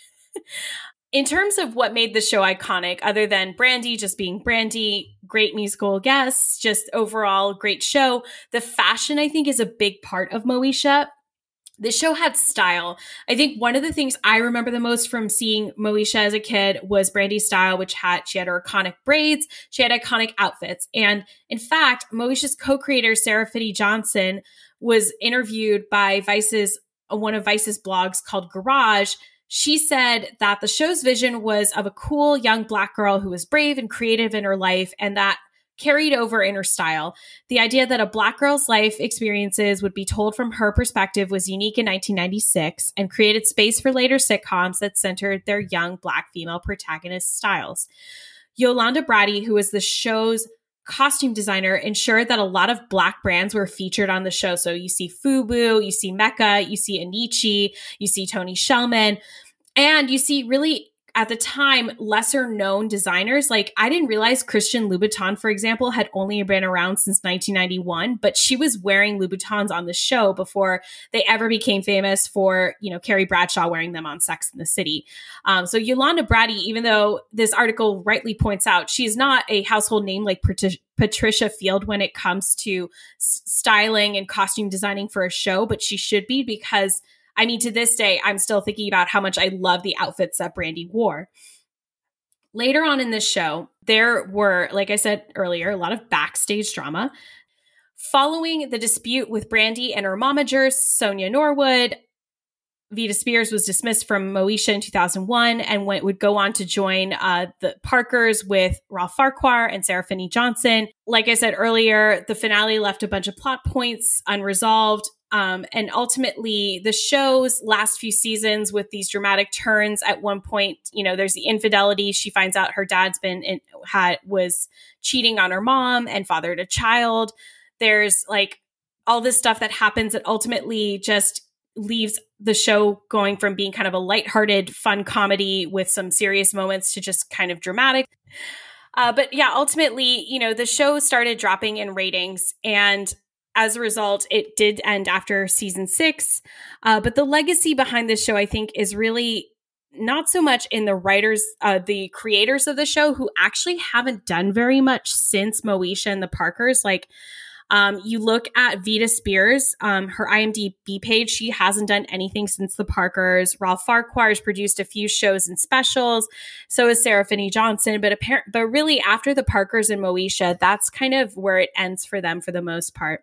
In terms of what made the show iconic, other than Brandi just being Brandi, great musical guests, just overall great show, the fashion, I think, is a big part of Moesha. The show had style. I think one of the things I remember the most from seeing Moesha as a kid was Brandi's style, which had, she had her iconic braids, she had iconic outfits. And in fact, Moesha's co-creator, Sarah Finney Johnson, was interviewed by Vice's, one of Vice's blogs called Garage. She said that the show's vision was of a cool young Black girl who was brave and creative in her life, and that carried over in her style. The idea that a Black girl's life experiences would be told from her perspective was unique in nineteen ninety-six and created space for later sitcoms that centered their young Black female protagonist styles. Yolanda Brady, who was the show's costume designer, ensured that a lot of Black brands were featured on the show. So you see FUBU, you see Mecca, you see Anichi, you see Tony Shellman, and you see really, at the time, lesser known designers. Like, I didn't realize Christian Louboutin, for example, had only been around since nineteen ninety-one, but she was wearing Louboutins on the show before they ever became famous for, you know, Carrie Bradshaw wearing them on Sex and the City. Um, so Yolanda Brady, even though this article rightly points out, she's not a household name like Pat- Patricia Field when it comes to s- styling and costume designing for a show, but she should be, because I mean, to this day, I'm still thinking about how much I love the outfits that Brandi wore. Later on in this show, there were, like I said earlier, a lot of backstage drama. Following the dispute with Brandi and her momager, Sonia Norwood, Vita Spears was dismissed from Moesha in two thousand one and went, would go on to join uh, the Parkers with Ralph Farquhar and Sarah Finney Johnson. Like I said earlier, the finale left a bunch of plot points unresolved. Um, and ultimately, the show's last few seasons, with these dramatic turns, at one point, you know, there's the infidelity. She finds out her dad's been in, had was cheating on her mom and fathered a child. There's like all this stuff that happens that ultimately just leaves the show going from being kind of a lighthearted, fun comedy with some serious moments to just kind of dramatic. Uh, but yeah, ultimately, you know, the show started dropping in ratings, and as a result, it did end after season six. Uh, but the legacy behind this show, I think, is really not so much in the writers, uh, the creators of the show, who actually haven't done very much since Moesha and the Parkers. Like, um, you look at Vita Spears, um, her I M D B page, she hasn't done anything since the Parkers. Ralph Farquhar has produced a few shows and specials. So has Sarah Finney Johnson. But appar- but really, after the Parkers and Moesha, that's kind of where it ends for them for the most part.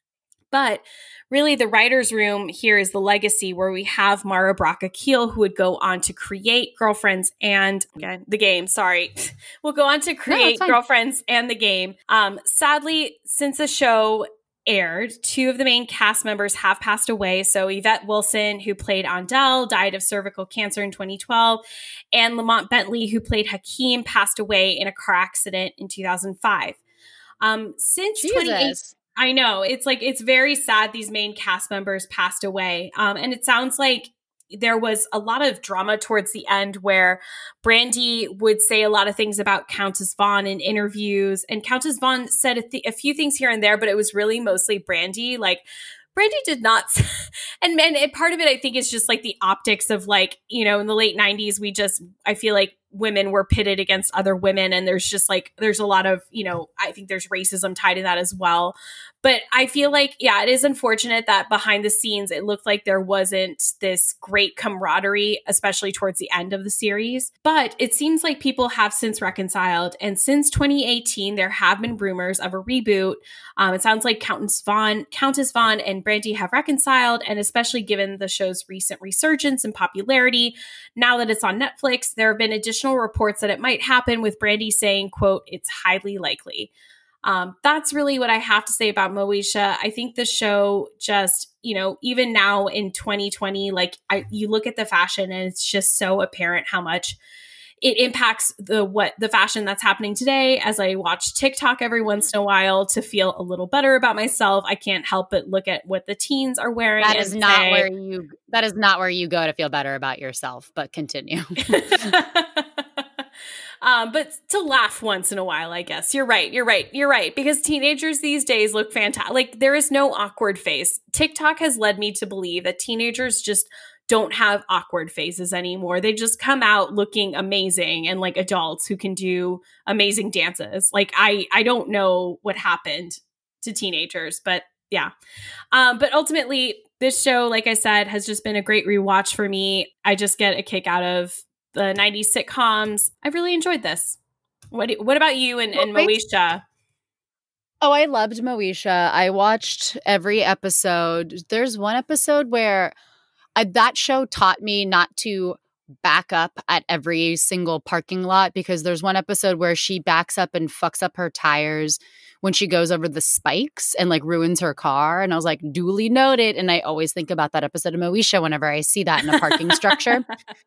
But really, the writer's room here is the legacy, where we have Mara Braca Keel, who would go on to create Girlfriends and again, The Game. Sorry. We'll go on to create no, Girlfriends and The Game. Um, sadly, since the show aired, two of the main cast members have passed away. So Yvette Wilson, who played Andel, died of cervical cancer in twenty twelve. And Lamont Bentley, who played Hakeem, passed away in a car accident in two thousand five. Um, since twenty eighteen, I know. It's like, it's very sad these main cast members passed away. Um, and it sounds like there was a lot of drama towards the end, where Brandi would say a lot of things about Countess Vaughn in interviews. And Countess Vaughn said a, th- a few things here and there, but it was really mostly Brandi. Like, Brandi did not. and, and part of it, I think, is just like the optics of, like, you know, in the late nineties, we just, I feel like women were pitted against other women. And there's just like, there's a lot of, you know, I think there's racism tied to that as well. But I feel like, yeah, it is unfortunate that behind the scenes, it looked like there wasn't this great camaraderie, especially towards the end of the series. But it seems like people have since reconciled. And since twenty eighteen, there have been rumors of a reboot. Um, it sounds like Countess Vaughn, Countess Vaughn and Brandy have reconciled. And especially given the show's recent resurgence and popularity, now that it's on Netflix, there have been additional reports that it might happen, with Brandy saying, quote, "It's highly likely." Um, that's really what I have to say about Moesha. I think the show just, you know, even now in twenty twenty, like I, you look at the fashion and it's just so apparent how much it impacts the what the fashion that's happening today. As I watch TikTok every once in a while to feel a little better about myself, I can't help but look at what the teens are wearing. That is not say, where you. That is not where you go to feel better about yourself. But continue. Um, but to laugh once in a while, I guess. You're right. You're right. You're right. Because teenagers these days look fantastic. Like, there is no awkward face. TikTok has led me to believe that teenagers just don't have awkward faces anymore. They just come out looking amazing and like adults who can do amazing dances. Like, I, I don't know what happened to teenagers, but yeah. Um, but ultimately, this show, like I said, has just been a great rewatch for me. I just get a kick out of the nineties sitcoms. I really enjoyed this. What do, What about you and, and Moesha? Oh, I loved Moesha. I watched every episode. There's one episode where I, that show taught me not to back up at every single parking lot, because there's one episode where she backs up and fucks up her tires when she goes over the spikes and like ruins her car. And I was like, duly noted. And I always think about that episode of Moesha whenever I see that in a parking structure.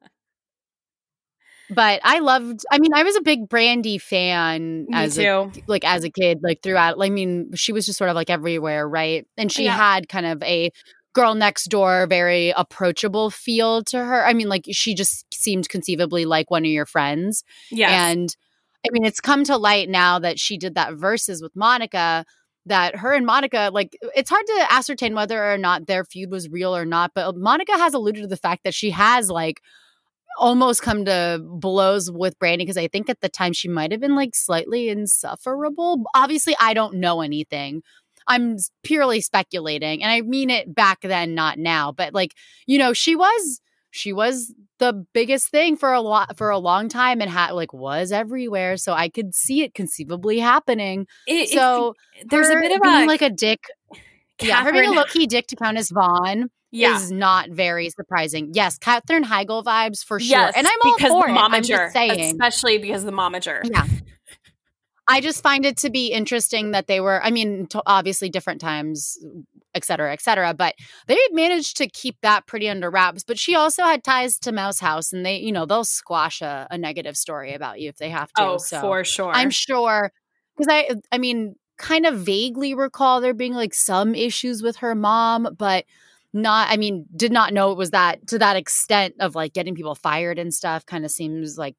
But I loved, I mean, I was a big Brandy fan Me as too. a, like as a kid, like throughout. I mean, she was just sort of like everywhere, right? And she Yeah. had kind of a girl next door, very approachable feel to her. I mean, like she just seemed conceivably like one of your friends. Yes. And I mean, it's come to light now that she did that Versus with Monica, that her and Monica, like, it's hard to ascertain whether or not their feud was real or not. But Monica has alluded to the fact that she has like almost come to blows with Brandy, because I think at the time she might have been like slightly insufferable. Obviously, I don't know anything. I'm purely speculating, and I mean it back then, not now. But like, you know, she was she was the biggest thing for a lot for a long time, and had like was everywhere. So I could see it conceivably happening. It, so it, there's a bit of being a like a dick. Catherine, yeah, her being a low-key dick to Countess Vaughn. Yeah. is not very surprising. Yes, Katherine Heigl vibes for sure. Yes, and I'm all because for the it. momager, I'm just saying. especially because of the momager. Yeah. I just find it to be interesting that they were, I mean, to obviously different times, et cetera, et cetera, but they managed to keep that pretty under wraps. But she also had ties to Mouse House, and they, you know, they'll squash a, a negative story about you if they have to. Oh, so for sure. I'm sure, because I, I mean, kind of vaguely recall there being like some issues with her mom, but not, I mean, did not know it was that to that extent of like getting people fired and stuff. Kind of seems like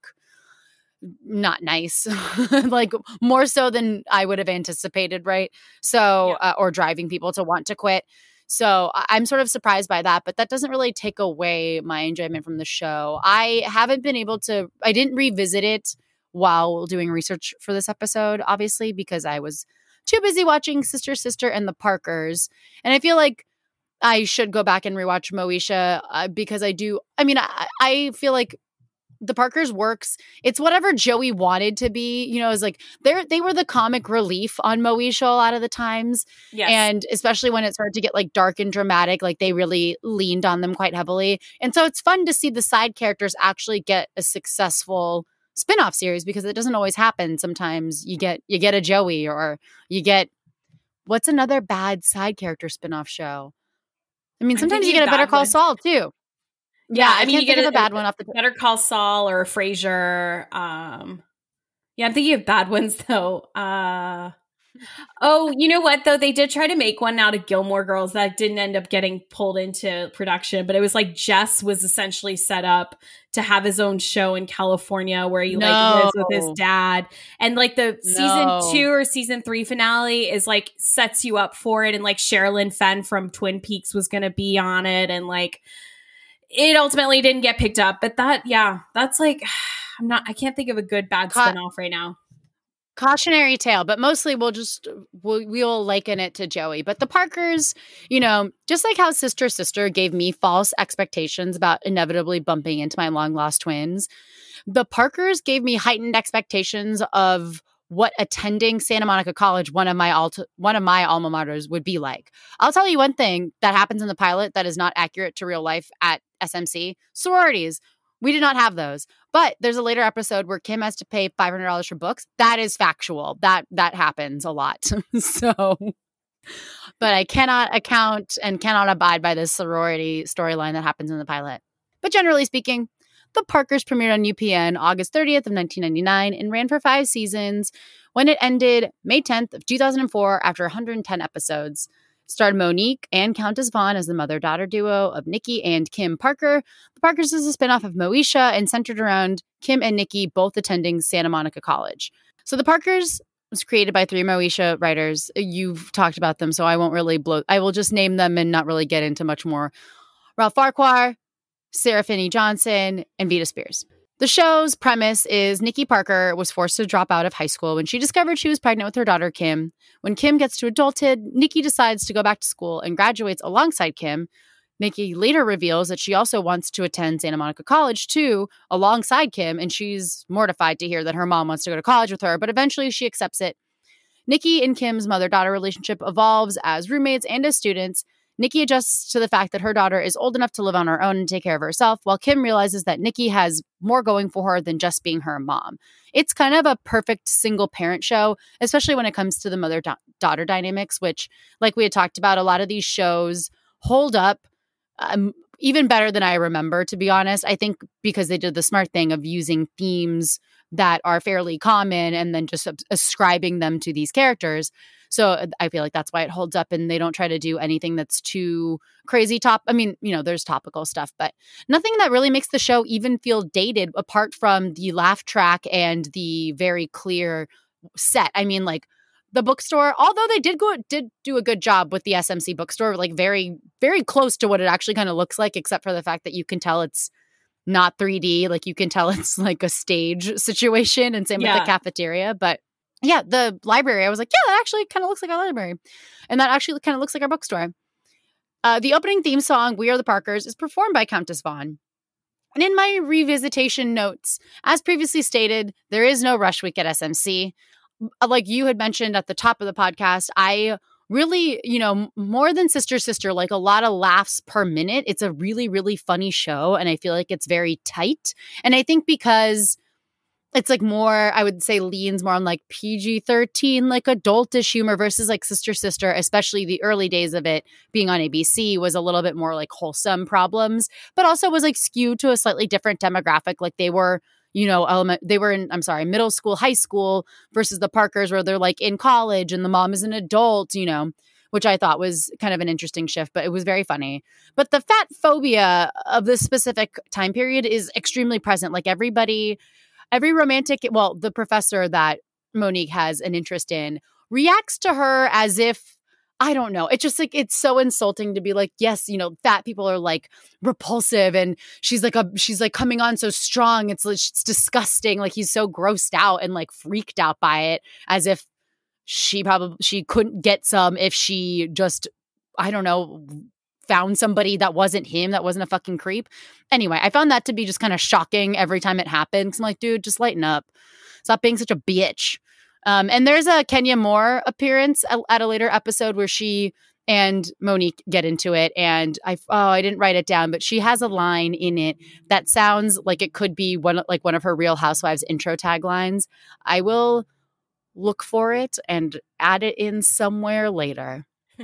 not nice, like more so than I would have anticipated. Right. So, Yeah. uh, or driving people to want to quit. So I- I'm sort of surprised by that, but that doesn't really take away my enjoyment from the show. I haven't been able to, I didn't revisit it while doing research for this episode, obviously, because I was too busy watching Sister, Sister and the Parkers. And I feel like I should go back and rewatch Moesha uh, because I do. I mean, I, I feel like the Parkers works. It's whatever Joey wanted to be, you know, is like they're, they were the comic relief on Moesha a lot of the times. Yes. And especially when it started to get like dark and dramatic, like they really leaned on them quite heavily. And so it's fun to see the side characters actually get a successful spin-off series, because it doesn't always happen. Sometimes you get, you get a Joey, or you get, what's another bad side character spin-off show? I mean, sometimes you get a Better Call one. Saul too. Yeah, Yeah, I, I mean, can't you think get of a, a bad one off the. Better Call Saul or Frasier. Um, yeah, I'm thinking of bad ones though. Uh, oh, you know what though? They did try to make one out of Gilmore Girls that didn't end up getting pulled into production, but it was like Jess was essentially set up to have his own show in California where he No. like lives with his dad, and like the No. season two or season three finale is like sets you up for it, and like Sherilyn Fenn from Twin Peaks was going to be on it, and like. it ultimately didn't get picked up. But that, yeah, that's like, I'm not, I can't think of a good bad Ca- spinoff right now. Cautionary tale, but mostly we'll just we'll, we'll liken it to Joey. But the Parkers, you know, just like how Sister Sister gave me false expectations about inevitably bumping into my long lost twins, the Parkers gave me heightened expectations of what attending Santa Monica College, one of my alt- one of my alma maters, would be like. I'll tell you one thing that happens in the pilot that is not accurate to real life at S M C: sororities. We did not have those. But there's a later episode where Kim has to pay five hundred dollars for books. That is factual. That that happens a lot. So, but I cannot account and cannot abide by this sorority storyline that happens in the pilot. But generally speaking, The Parkers premiered on U P N August thirtieth of nineteen ninety-nine and ran for five seasons, when it ended May tenth of two thousand four after one hundred ten episodes. Starred Monique and Countess Vaughn as the mother-daughter duo of Nikki and Kim Parker. The Parkers is a spinoff of Moesha and centered around Kim and Nikki both attending Santa Monica College. So The Parkers was created by three Moesha writers. You've talked about them, so I won't really blow. I will just name them and not really get into much more. Ralph Farquhar, Sarah Finney Johnson, and Vita Spears. The show's premise is Nikki Parker was forced to drop out of high school when she discovered she was pregnant with her daughter, Kim. When Kim gets to adulthood, Nikki decides to go back to school and graduates alongside Kim. Nikki later reveals that she also wants to attend Santa Monica College, too, alongside Kim, and she's mortified to hear that her mom wants to go to college with her, but eventually she accepts it. Nikki and Kim's mother-daughter relationship evolves as roommates and as students. Nikki adjusts to the fact that her daughter is old enough to live on her own and take care of herself, while Kim realizes that Nikki has more going for her than just being her mom. It's kind of a perfect single-parent show, especially when it comes to the mother-daughter dynamics, which, like we had talked about, a lot of these shows hold up um, even better than I remember, to be honest. I think because they did the smart thing of using themes that are fairly common and then just ascribing them to these characters. So I feel like that's why it holds up, and they don't try to do anything that's too crazy top. I mean, you know, there's topical stuff, but nothing that really makes the show even feel dated apart from the laugh track and the very clear set. I mean, like the bookstore, although they did go did do a good job with the S M C bookstore, like very, very close to what it actually kind of looks like, except for the fact that you can tell it's not three D. Like you can tell it's like a stage situation, and same Yeah. with the cafeteria. But yeah, the library, I was like, yeah, that actually kind of looks like a library. And that actually kind of looks like our bookstore. Uh, the opening theme song, We Are the Parkers, is performed by Countess Vaughn. And in my revisitation notes, as previously stated, there is no rush week at S M C. Like you had mentioned at the top of the podcast, I really, you know, more than Sister Sister, like a lot of laughs per minute. It's a really, really funny show, and I feel like it's very tight. And I think because it's like more, I would say leans more on like P G thirteen, like adultish humor versus like Sister Sister, especially the early days of it being on A B C was a little bit more like wholesome problems, but also was like skewed to a slightly different demographic. Like they were, you know, element, they were in, I'm sorry, middle school, high school versus the Parkers where they're like in college and the mom is an adult, you know, which I thought was kind of an interesting shift, but it was very funny. But the fat phobia of this specific time period is extremely present. Like everybody... Every romantic, well, the professor that Monique has an interest in reacts to her as if, I don't know. It's just like, it's so insulting to be like, yes, you know, fat people are like repulsive, and she's like, a, she's like coming on so strong. It's, it's disgusting. Like he's so grossed out and like freaked out by it, as if she probably, she couldn't get some if she just, I don't know, found somebody that wasn't him, that wasn't a fucking creep. Anyway, I found that to be just kind of shocking every time it happened. Cause I'm like, dude, just lighten up. Stop being such a bitch. Um, and there's a Kenya Moore appearance at, at a later episode where she and Monique get into it. And I, oh, I didn't write it down, but she has a line in it that sounds like it could be one, like one of her Real Housewives intro taglines. I will look for it and add it in somewhere later.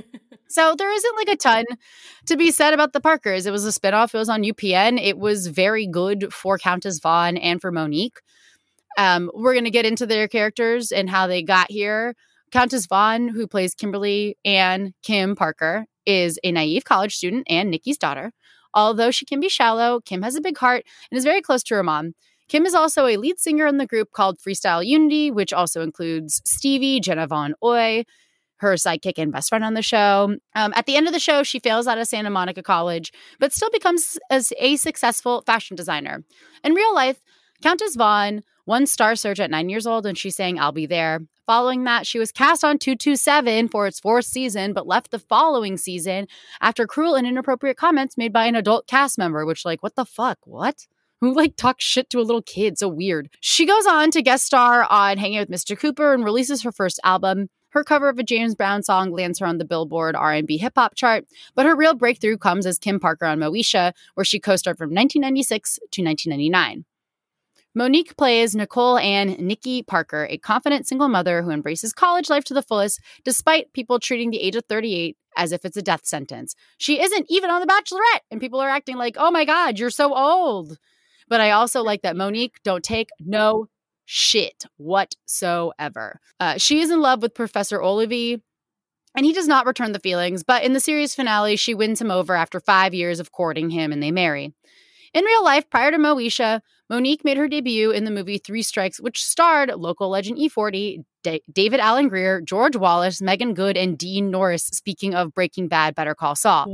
So there isn't like a ton to be said about the Parkers. It was a spinoff. It was on U P N. It was very good for Countess Vaughn and for Monique. Um, we're going to get into their characters and how they got here. Countess Vaughn, who plays Kimberly Ann Kim Parker, is a naive college student and Nikki's daughter. Although she can be shallow, Kim has a big heart and is very close to her mom. Kim is also a lead singer in the group called Freestyle Unity, which also includes Stevie, Jenna Von Oy, her sidekick and best friend on the show. Um, at the end of the show, she fails out of Santa Monica College, but still becomes as a successful fashion designer. In real life, Countess Vaughn won Star Search at nine years old, and she sang I'll Be There. Following that, she was cast on two twenty-seven for its fourth season, but left the following season after cruel and inappropriate comments made by an adult cast member, which, like, what the fuck? What? Who, like, talks shit to a little kid? So weird. She goes on to guest star on Hanging with Mister Cooper and releases her first album. Her cover of a James Brown song lands her on the Billboard R and B hip-hop chart, but her real breakthrough comes as Kim Parker on Moesha, where she co-starred from nineteen ninety-six to nineteen ninety-nine. Monique plays Nicole Ann Nikki Parker, a confident single mother who embraces college life to the fullest, despite people treating the age of thirty-eight as if it's a death sentence. She isn't even on The Bachelorette, and people are acting like, oh my God, you're so old. But I also like that Monique don't take no shit whatsoever. Uh, she is in love with Professor Olivier, and he does not return the feelings, but in the series finale, she wins him over after five years of courting him, and they marry. In real life, prior to Moesha, Monique made her debut in the movie Three Strikes, which starred local legend E forty, D- David Alan Grier, George Wallace, Megan Good, and Dean Norris, speaking of Breaking Bad, Better Call Saul.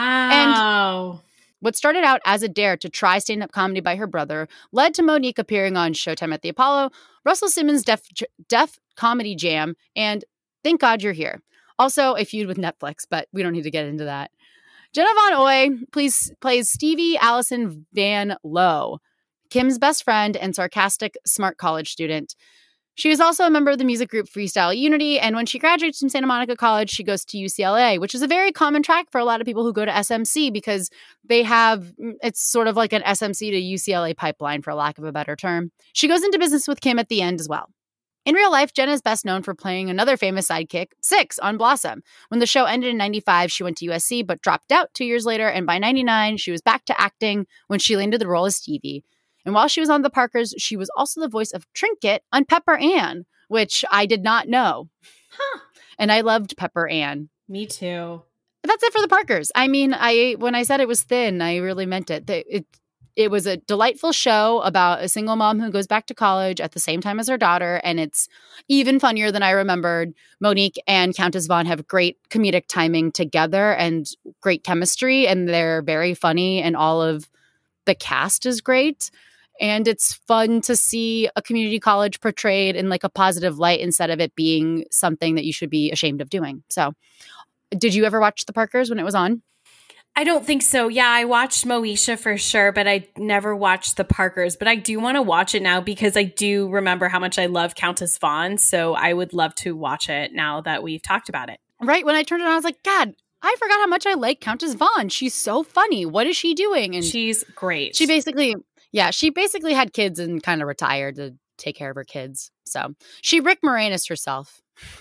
Wow. And what started out as a dare to try stand-up comedy by her brother led to Monique appearing on Showtime at the Apollo, Russell Simmons' Def, Def Comedy Jam, and Thank God You're Here. Also, a feud with Netflix, but we don't need to get into that. Jenna Von Oy plays, plays Stevie Allison Van Lowe, Kim's best friend and sarcastic, smart college student. She is also a member of the music group Freestyle Unity, and when she graduates from Santa Monica College, she goes to U C L A, which is a very common track for a lot of people who go to S M C because they have, it's sort of like an S M C to U C L A pipeline, for lack of a better term. She goes into business with Kim at the end as well. In real life, Jenna is best known for playing another famous sidekick, Six, on Blossom. When the show ended in ninety-five, she went to U S C but dropped out two years later, and by ninety-nine, she was back to acting when she landed the role as Stevie. And while she was on The Parkers, she was also the voice of Trinket on Pepper Ann, which I did not know. Huh. And I loved Pepper Ann. Me too. That's it for The Parkers. I mean, I when I said it was thin, I really meant it. It, it was a delightful show about a single mom who goes back to college at the same time as her daughter, and it's even funnier than I remembered. Monique and Countess Vaughn have great comedic timing together and great chemistry, and they're very funny, and all of the cast is great. And it's fun to see a community college portrayed in like a positive light instead of it being something that you should be ashamed of doing. So did you ever watch The Parkers when it was on? I don't think so. Yeah, I watched Moesha for sure, but I never watched The Parkers. But I do want to watch it now because I do remember how much I love Countess Vaughn. So I would love to watch it now that we've talked about it. Right. When I turned it on, I was like, God, I forgot how much I like Countess Vaughn. She's so funny. What is she doing? And she's great. She basically, yeah, she basically had kids and kind of retired to take care of her kids. So she Rick Moranis herself.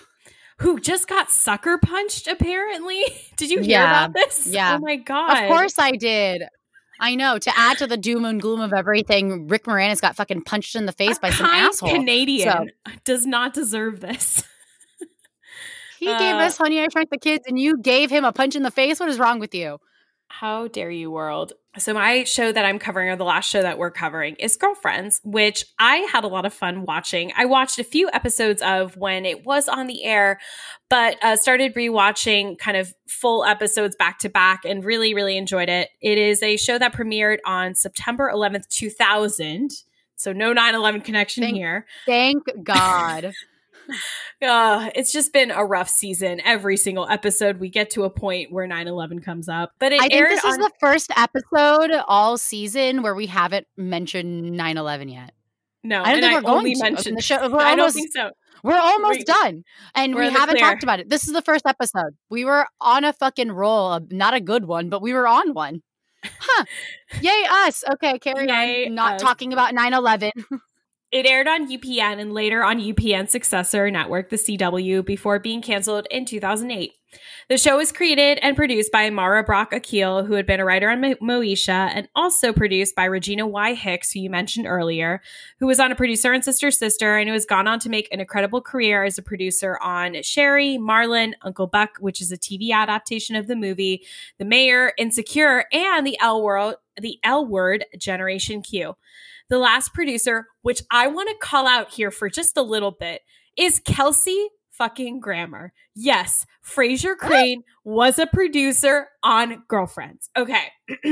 Who just got sucker punched, apparently. Did you hear yeah, about this? Yeah. Oh my God. Of course I did. I know. To add to the doom and gloom of everything, Rick Moranis got fucking punched in the face A by some kind asshole. Canadian so. does not deserve this. He uh, gave us Honey, I Shrunk the Kids, and you gave him a punch in the face? What is wrong with you? How dare you, world? So my show that I'm covering, or the last show that we're covering, is Girlfriends, which I had a lot of fun watching. I watched a few episodes of when it was on the air, but uh, started rewatching kind of full episodes back to back and really, really enjoyed it. It is a show that premiered on September eleventh, two thousand. So no nine eleven connection thank, here. Thank God. Uh, it's just been a rough season. Every single episode, we get to a point where nine eleven comes up. But it I think aired this on- is the first episode all season where we haven't mentioned nine eleven yet. No, I don't think I we're going only to. mentioned The show, we're I almost, don't think so. We're almost we, done, and we haven't clear. talked about it. This is the first episode. We were on a fucking roll, not a good one, but we were on one. Huh. Yay us. Okay, carry Yay on. Not us. talking about nine eleven. It aired on U P N and later on U P N's successor network, the C W, before being canceled in two thousand eight. The show was created and produced by Mara Brock Akil, who had been a writer on Mo- Moesha, and also produced by Regina Y. Hicks, who you mentioned earlier, who was on A Producer and Sister Sister, and who has gone on to make an incredible career as a producer on Sherry, Marlon, Uncle Buck, which is a T V adaptation of the movie, The Mayor, Insecure, and the L Word, the L Word, Generation Q. The last producer, which I want to call out here for just a little bit, is Kelsey fucking Grammer. Yes, Frasier Crane was a producer on Girlfriends. Okay.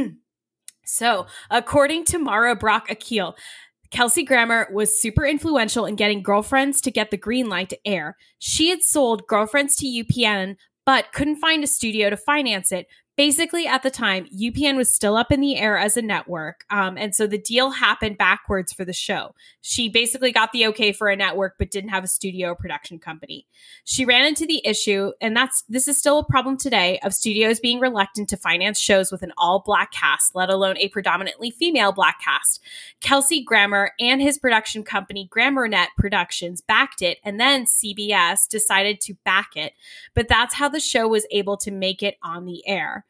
So, according to Mara Brock Akil, Kelsey Grammer was super influential in getting Girlfriends to get the green light to air. She had sold Girlfriends to U P N, but couldn't find a studio to finance it. Basically, at the time, U P N was still up in the air as a network. Um, and so the deal happened backwards for the show. She basically got the okay for a network, but didn't have a studio or production company. She ran into the issue, and that's this is still a problem today, of studios being reluctant to finance shows with an all-black cast, let alone a predominantly female black cast. Kelsey Grammer and his production company, GrammerNet Productions, backed it, and then C B S decided to back it. But that's how the show was able to make it on the air.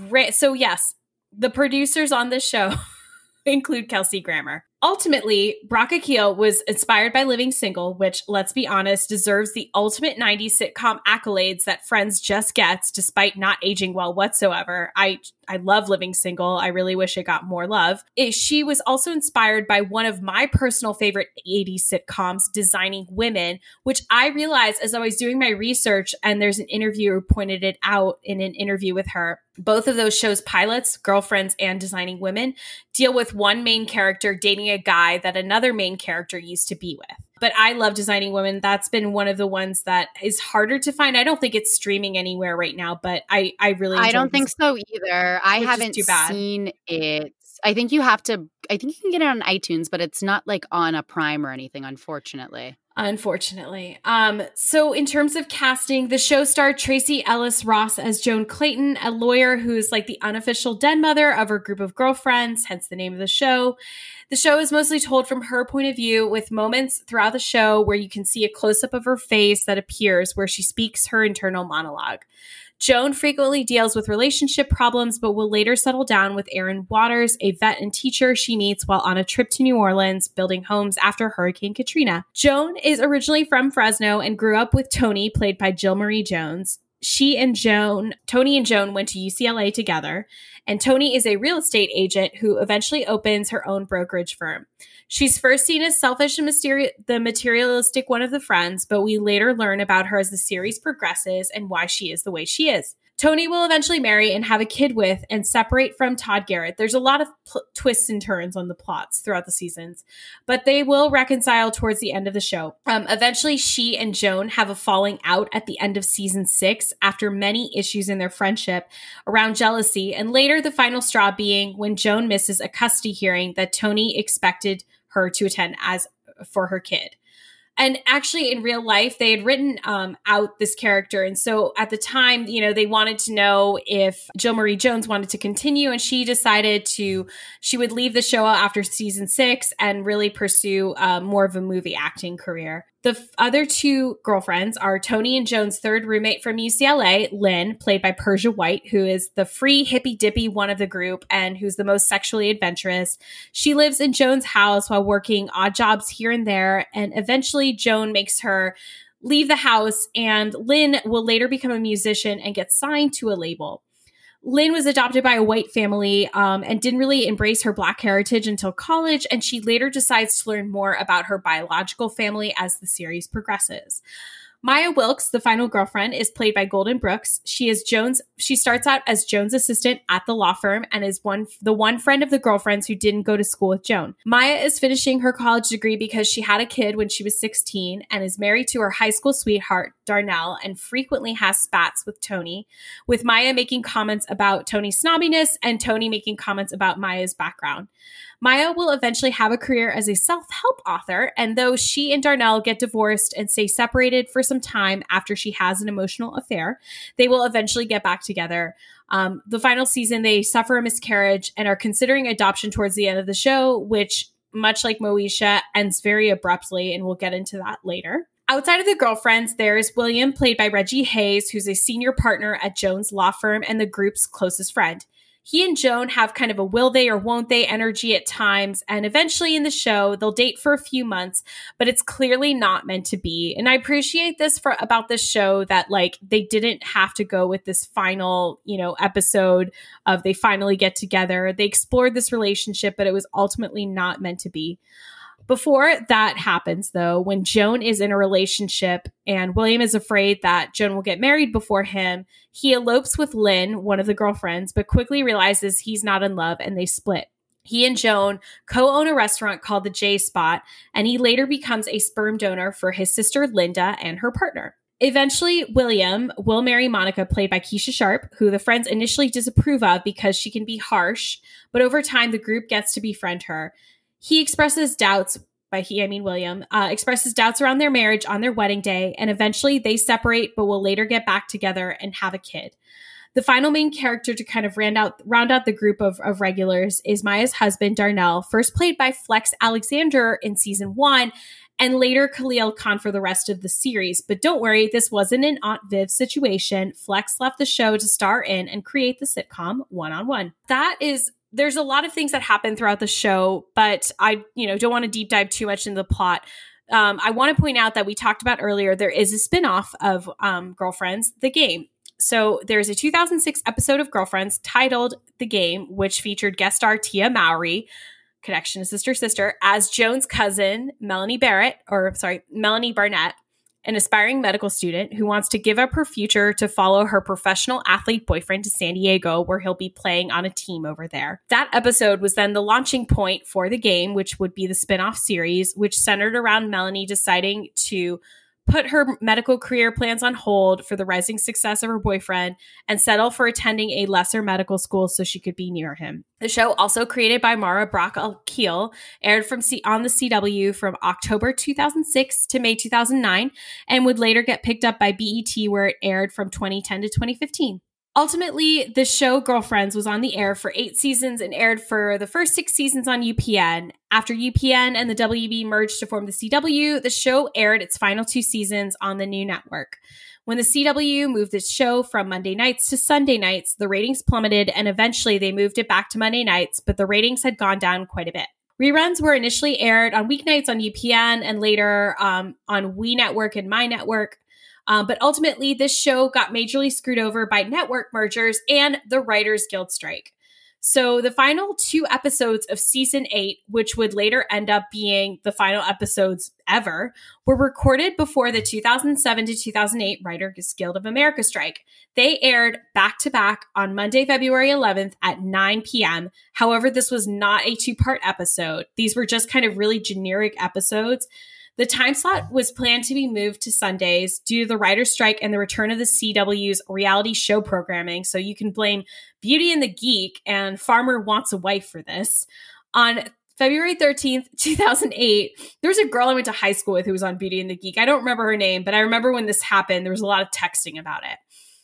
So yes, the producers on this show include Kelsey Grammer. Ultimately, Brock Akil was inspired by Living Single, which, let's be honest, deserves the ultimate nineties sitcom accolades that Friends just gets, despite not aging well whatsoever. I I love Living Single. I really wish it got more love. It, she was also inspired by one of my personal favorite eighties sitcoms, Designing Women, which I realized as I was doing my research, and there's an interviewer who pointed it out in an interview with her. Both of those shows' pilots, Girlfriends and Designing Women, deal with one main character dating a guy that another main character used to be with. But I love Designing Women. That's been one of the ones that is harder to find. I don't think it's streaming anywhere right now, but I, I really I don't this, think so either. I haven't seen it. I think you have to, I think you can get it on iTunes, but it's not like on a Prime or anything, unfortunately. Unfortunately. Um, so in terms of casting, the show starred Tracy Ellis Ross as Joan Clayton, a lawyer who's like the unofficial den mother of her group of girlfriends, hence the name of the show. The show is mostly told from her point of view, with moments throughout the show where you can see a close-up of her face that appears where she speaks her internal monologue. Joan frequently deals with relationship problems, but will later settle down with Aaron Waters, a vet and teacher she meets while on a trip to New Orleans, building homes after Hurricane Katrina. Joan is originally from Fresno and grew up with Toni, played by Jill Marie Jones. She and Joan, Toni and Joan went to U C L A together, and Toni is a real estate agent who eventually opens her own brokerage firm. She's first seen as selfish and mysteri- the materialistic one of the friends, but we later learn about her as the series progresses and why she is the way she is. Toni will eventually marry and have a kid with and separate from Todd Garrett. There's a lot of pl- twists and turns on the plots throughout the seasons, but they will reconcile towards the end of the show. Um, eventually, she and Joan have a falling out at the end of season six after many issues in their friendship around jealousy, and later the final straw being when Joan misses a custody hearing that Toni expected her to attend as for her kid. And actually, in real life, they had written um, out this character. And so at the time, you know, they wanted to know if Jill Marie Jones wanted to continue. And she decided to, she would leave the show after season six and really pursue uh, more of a movie acting career. The f- other two girlfriends are Toni and Joan's third roommate from U C L A, Lynn, played by Persia White, who is the free hippy-dippy one of the group and who's the most sexually adventurous. She lives in Joan's house while working odd jobs here and there, and eventually Joan makes her leave the house, and Lynn will later become a musician and get signed to a label. Lynn was adopted by a white family um, and didn't really embrace her Black heritage until college, and she later decides to learn more about her biological family as the series progresses. Maya Wilkes, the final girlfriend, is played by Golden Brooks. She is Joan's. She starts out as Joan's assistant at the law firm and is one the one friend of the girlfriends who didn't go to school with Joan. Maya is finishing her college degree because she had a kid when she was sixteen and is married to her high school sweetheart, Darnell, and frequently has spats with Toni, with Maya making comments about Toni's snobbiness and Toni making comments about Maya's background. Maya will eventually have a career as a self-help author, and though she and Darnell get divorced and stay separated for some time after she has an emotional affair, they will eventually get back together. Um, the final season, they suffer a miscarriage and are considering adoption towards the end of the show, which, much like Moesha, ends very abruptly, and we'll get into that later. Outside of the girlfriends, there's William, played by Reggie Hayes, who's a senior partner at Joan's law firm and the group's closest friend. He and Joan have kind of a will they or won't they energy at times, and eventually in the show, they'll date for a few months, but it's clearly not meant to be. And I appreciate this for about this show that, like, they didn't have to go with this final, you know, episode of they finally get together. They explored this relationship, but it was ultimately not meant to be. Before that happens, though, when Joan is in a relationship and William is afraid that Joan will get married before him, he elopes with Lynn, one of the girlfriends, but quickly realizes he's not in love and they split. He and Joan co-own a restaurant called the J Spot, and he later becomes a sperm donor for his sister Linda and her partner. Eventually, William will marry Monica, played by Keisha Sharp, who the friends initially disapprove of because she can be harsh, but over time the group gets to befriend her. He expresses doubts, by he I mean William, uh, expresses doubts around their marriage on their wedding day, and eventually they separate but will later get back together and have a kid. The final main character to kind of round out, round out the group of, of regulars is Maya's husband, Darnell, first played by Flex Alexander in season one, and later Khalil Khan for the rest of the series. But don't worry, this wasn't an Aunt Viv situation. Flex left the show to star in and create the sitcom One-on-One. That is, there's a lot of things that happen throughout the show, but I, you know, don't want to deep dive too much into the plot. Um, I want to point out that we talked about earlier, there is a spinoff of um, Girlfriends, The Game. So there's a two thousand six episode of Girlfriends titled The Game, which featured guest star Tia Mowry, connection to Sister Sister, as Joan's cousin, Melanie Barrett, or sorry, Melanie Barnett, an aspiring medical student who wants to give up her future to follow her professional athlete boyfriend to San Diego, where he'll be playing on a team over there. That episode was then the launching point for The Game, which would be the spinoff series, which centered around Melanie deciding to put her medical career plans on hold for the rising success of her boyfriend and settle for attending a lesser medical school so she could be near him. The show, also created by Mara Brock Akil, aired from C- on the C W from October two thousand six to May two thousand nine and would later get picked up by B E T, where it aired from twenty ten to twenty fifteen. Ultimately, the show Girlfriends was on the air for eight seasons and aired for the first six seasons on U P N. After U P N and the W B merged to form the C W, the show aired its final two seasons on the new network. When the C W moved its show from Monday nights to Sunday nights, the ratings plummeted, and eventually they moved it back to Monday nights, but the ratings had gone down quite a bit. Reruns were initially aired on weeknights on U P N and later um, on We Network and My Network. Um, but ultimately, this show got majorly screwed over by network mergers and the Writers Guild strike. So the final two episodes of season eight, which would later end up being the final episodes ever, were recorded before the two thousand seven to two thousand eight Writers Guild of America strike. They aired back to back on Monday, February eleventh at nine p.m. However, this was not a two-part episode. These were just kind of really generic episodes. The time slot was planned to be moved to Sundays due to the writer's strike and the return of the C W's reality show programming. So you can blame Beauty and the Geek and Farmer Wants a Wife for this. On February thirteenth, two thousand eight, there was a girl I went to high school with who was on Beauty and the Geek. I don't remember her name, but I remember when this happened, there was a lot of texting about it.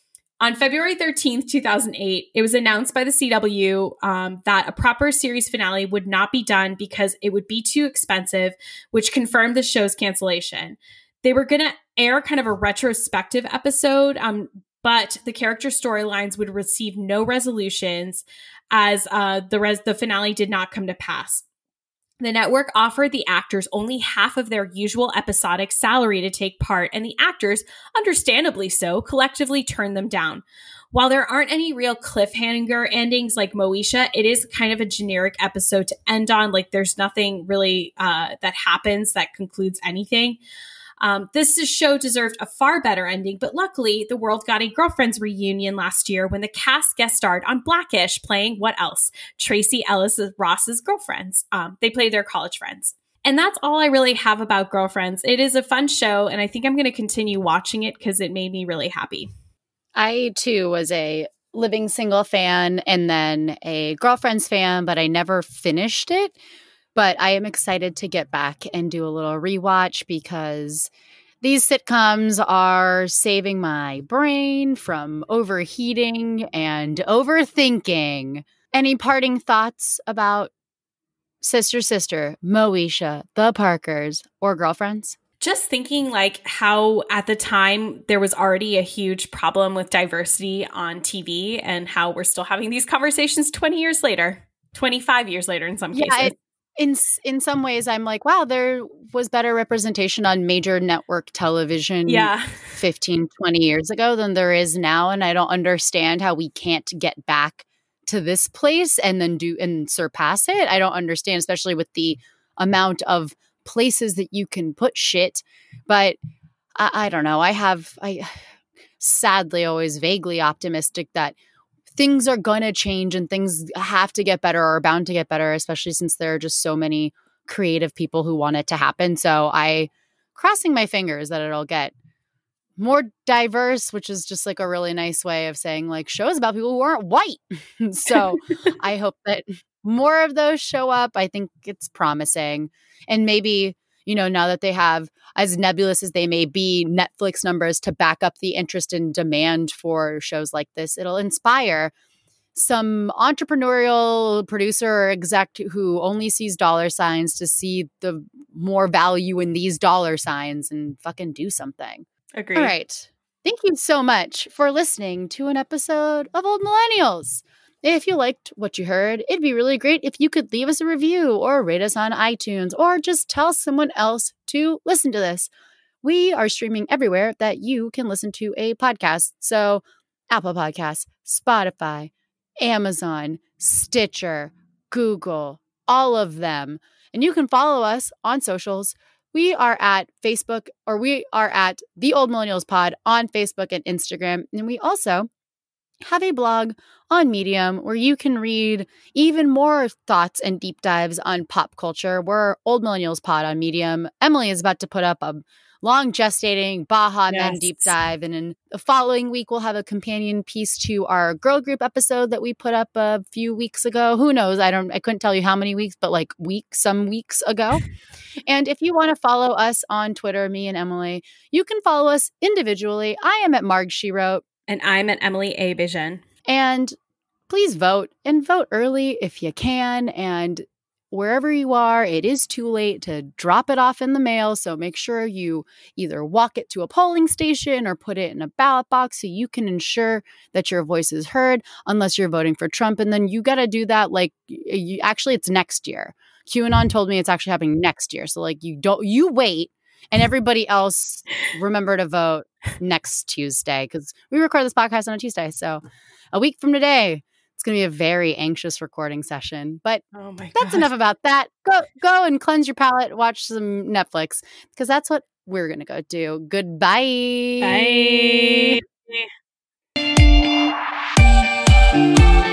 On February thirteenth, two thousand eight, it was announced by the C W um, that a proper series finale would not be done because it would be too expensive, which confirmed the show's cancellation. They were going to air kind of a retrospective episode, um, but the character storylines would receive no resolutions as uh, the res- the finale did not come to pass. The network offered the actors only half of their usual episodic salary to take part, and the actors, understandably so, collectively turned them down. While there aren't any real cliffhanger endings like Moesha, it is kind of a generic episode to end on. Like, there's nothing really uh, that happens that concludes anything. Um, this show deserved a far better ending, but luckily, the world got a Girlfriends reunion last year when the cast guest starred on Blackish, playing what else? Tracy Ellis Ross's girlfriends. Um, they played their college friends. And that's all I really have about Girlfriends. It is a fun show, and I think I'm going to continue watching it because it made me really happy. I, too, was a Living Single fan and then a Girlfriends fan, but I never finished it. But I am excited to get back and do a little rewatch because these sitcoms are saving my brain from overheating and overthinking. Any parting thoughts about Sister Sister, Moesha, The Parkers, or Girlfriends? Just thinking like how at the time there was already a huge problem with diversity on T V and how we're still having these conversations twenty years later, twenty-five years later in some yeah, cases. It- In in some ways, I'm like, wow, there was better representation on major network television yeah. fifteen, twenty years ago than there is now. And I don't understand how we can't get back to this place and then do and surpass it. I don't understand, especially with the amount of places that you can put shit. But I, I don't know. I have, I sadly always vaguely optimistic that things are going to change and things have to get better or are bound to get better, especially since there are just so many creative people who want it to happen. So I crossing my fingers that it'll get more diverse, which is just like a really nice way of saying like shows about people who aren't white. So I hope that more of those show up. I think it's promising. And maybe, you know, now that they have, as nebulous as they may be, Netflix numbers to back up the interest and demand for shows like this, it'll inspire some entrepreneurial producer or exec who only sees dollar signs to see the more value in these dollar signs and fucking do something. Agreed. All right. Thank you so much for listening to an episode of Old Millennials. If you liked what you heard, it'd be really great if you could leave us a review or rate us on iTunes or just tell someone else to listen to this. We are streaming everywhere that you can listen to a podcast. So Apple Podcasts, Spotify, Amazon, Stitcher, Google, all of them. And you can follow us on socials. We are at Facebook, or we are at The Old Millennials Pod on Facebook and Instagram. And we also have a blog on Medium where you can read even more thoughts and deep dives on pop culture. We're Old Millennials Pod on Medium. Emily is about to put up a long gestating Baja yes. Men deep dive. And in the following week, we'll have a companion piece to our girl group episode that we put up a few weeks ago. Who knows? I don't, I couldn't tell you how many weeks, but like weeks, some weeks ago. And if you want to follow us on Twitter, me and Emily, you can follow us individually. I am at Marg She Wrote. And I'm at Emily A. Vision. And please vote and vote early if you can. And wherever you are, it is too late to drop it off in the mail. So make sure you either walk it to a polling station or put it in a ballot box so you can ensure that your voice is heard, unless you're voting for Trump. And then you got to do that like you, actually it's next year. QAnon told me it's actually happening next year. So like you don't, you wait and everybody else remember to vote next Tuesday because we record this podcast on a Tuesday. So a week from today, it's going to be a very anxious recording session, but oh my that's God. Enough about that. Go, go and cleanse your palate, watch some Netflix because that's what we're going to go do. Goodbye. Bye.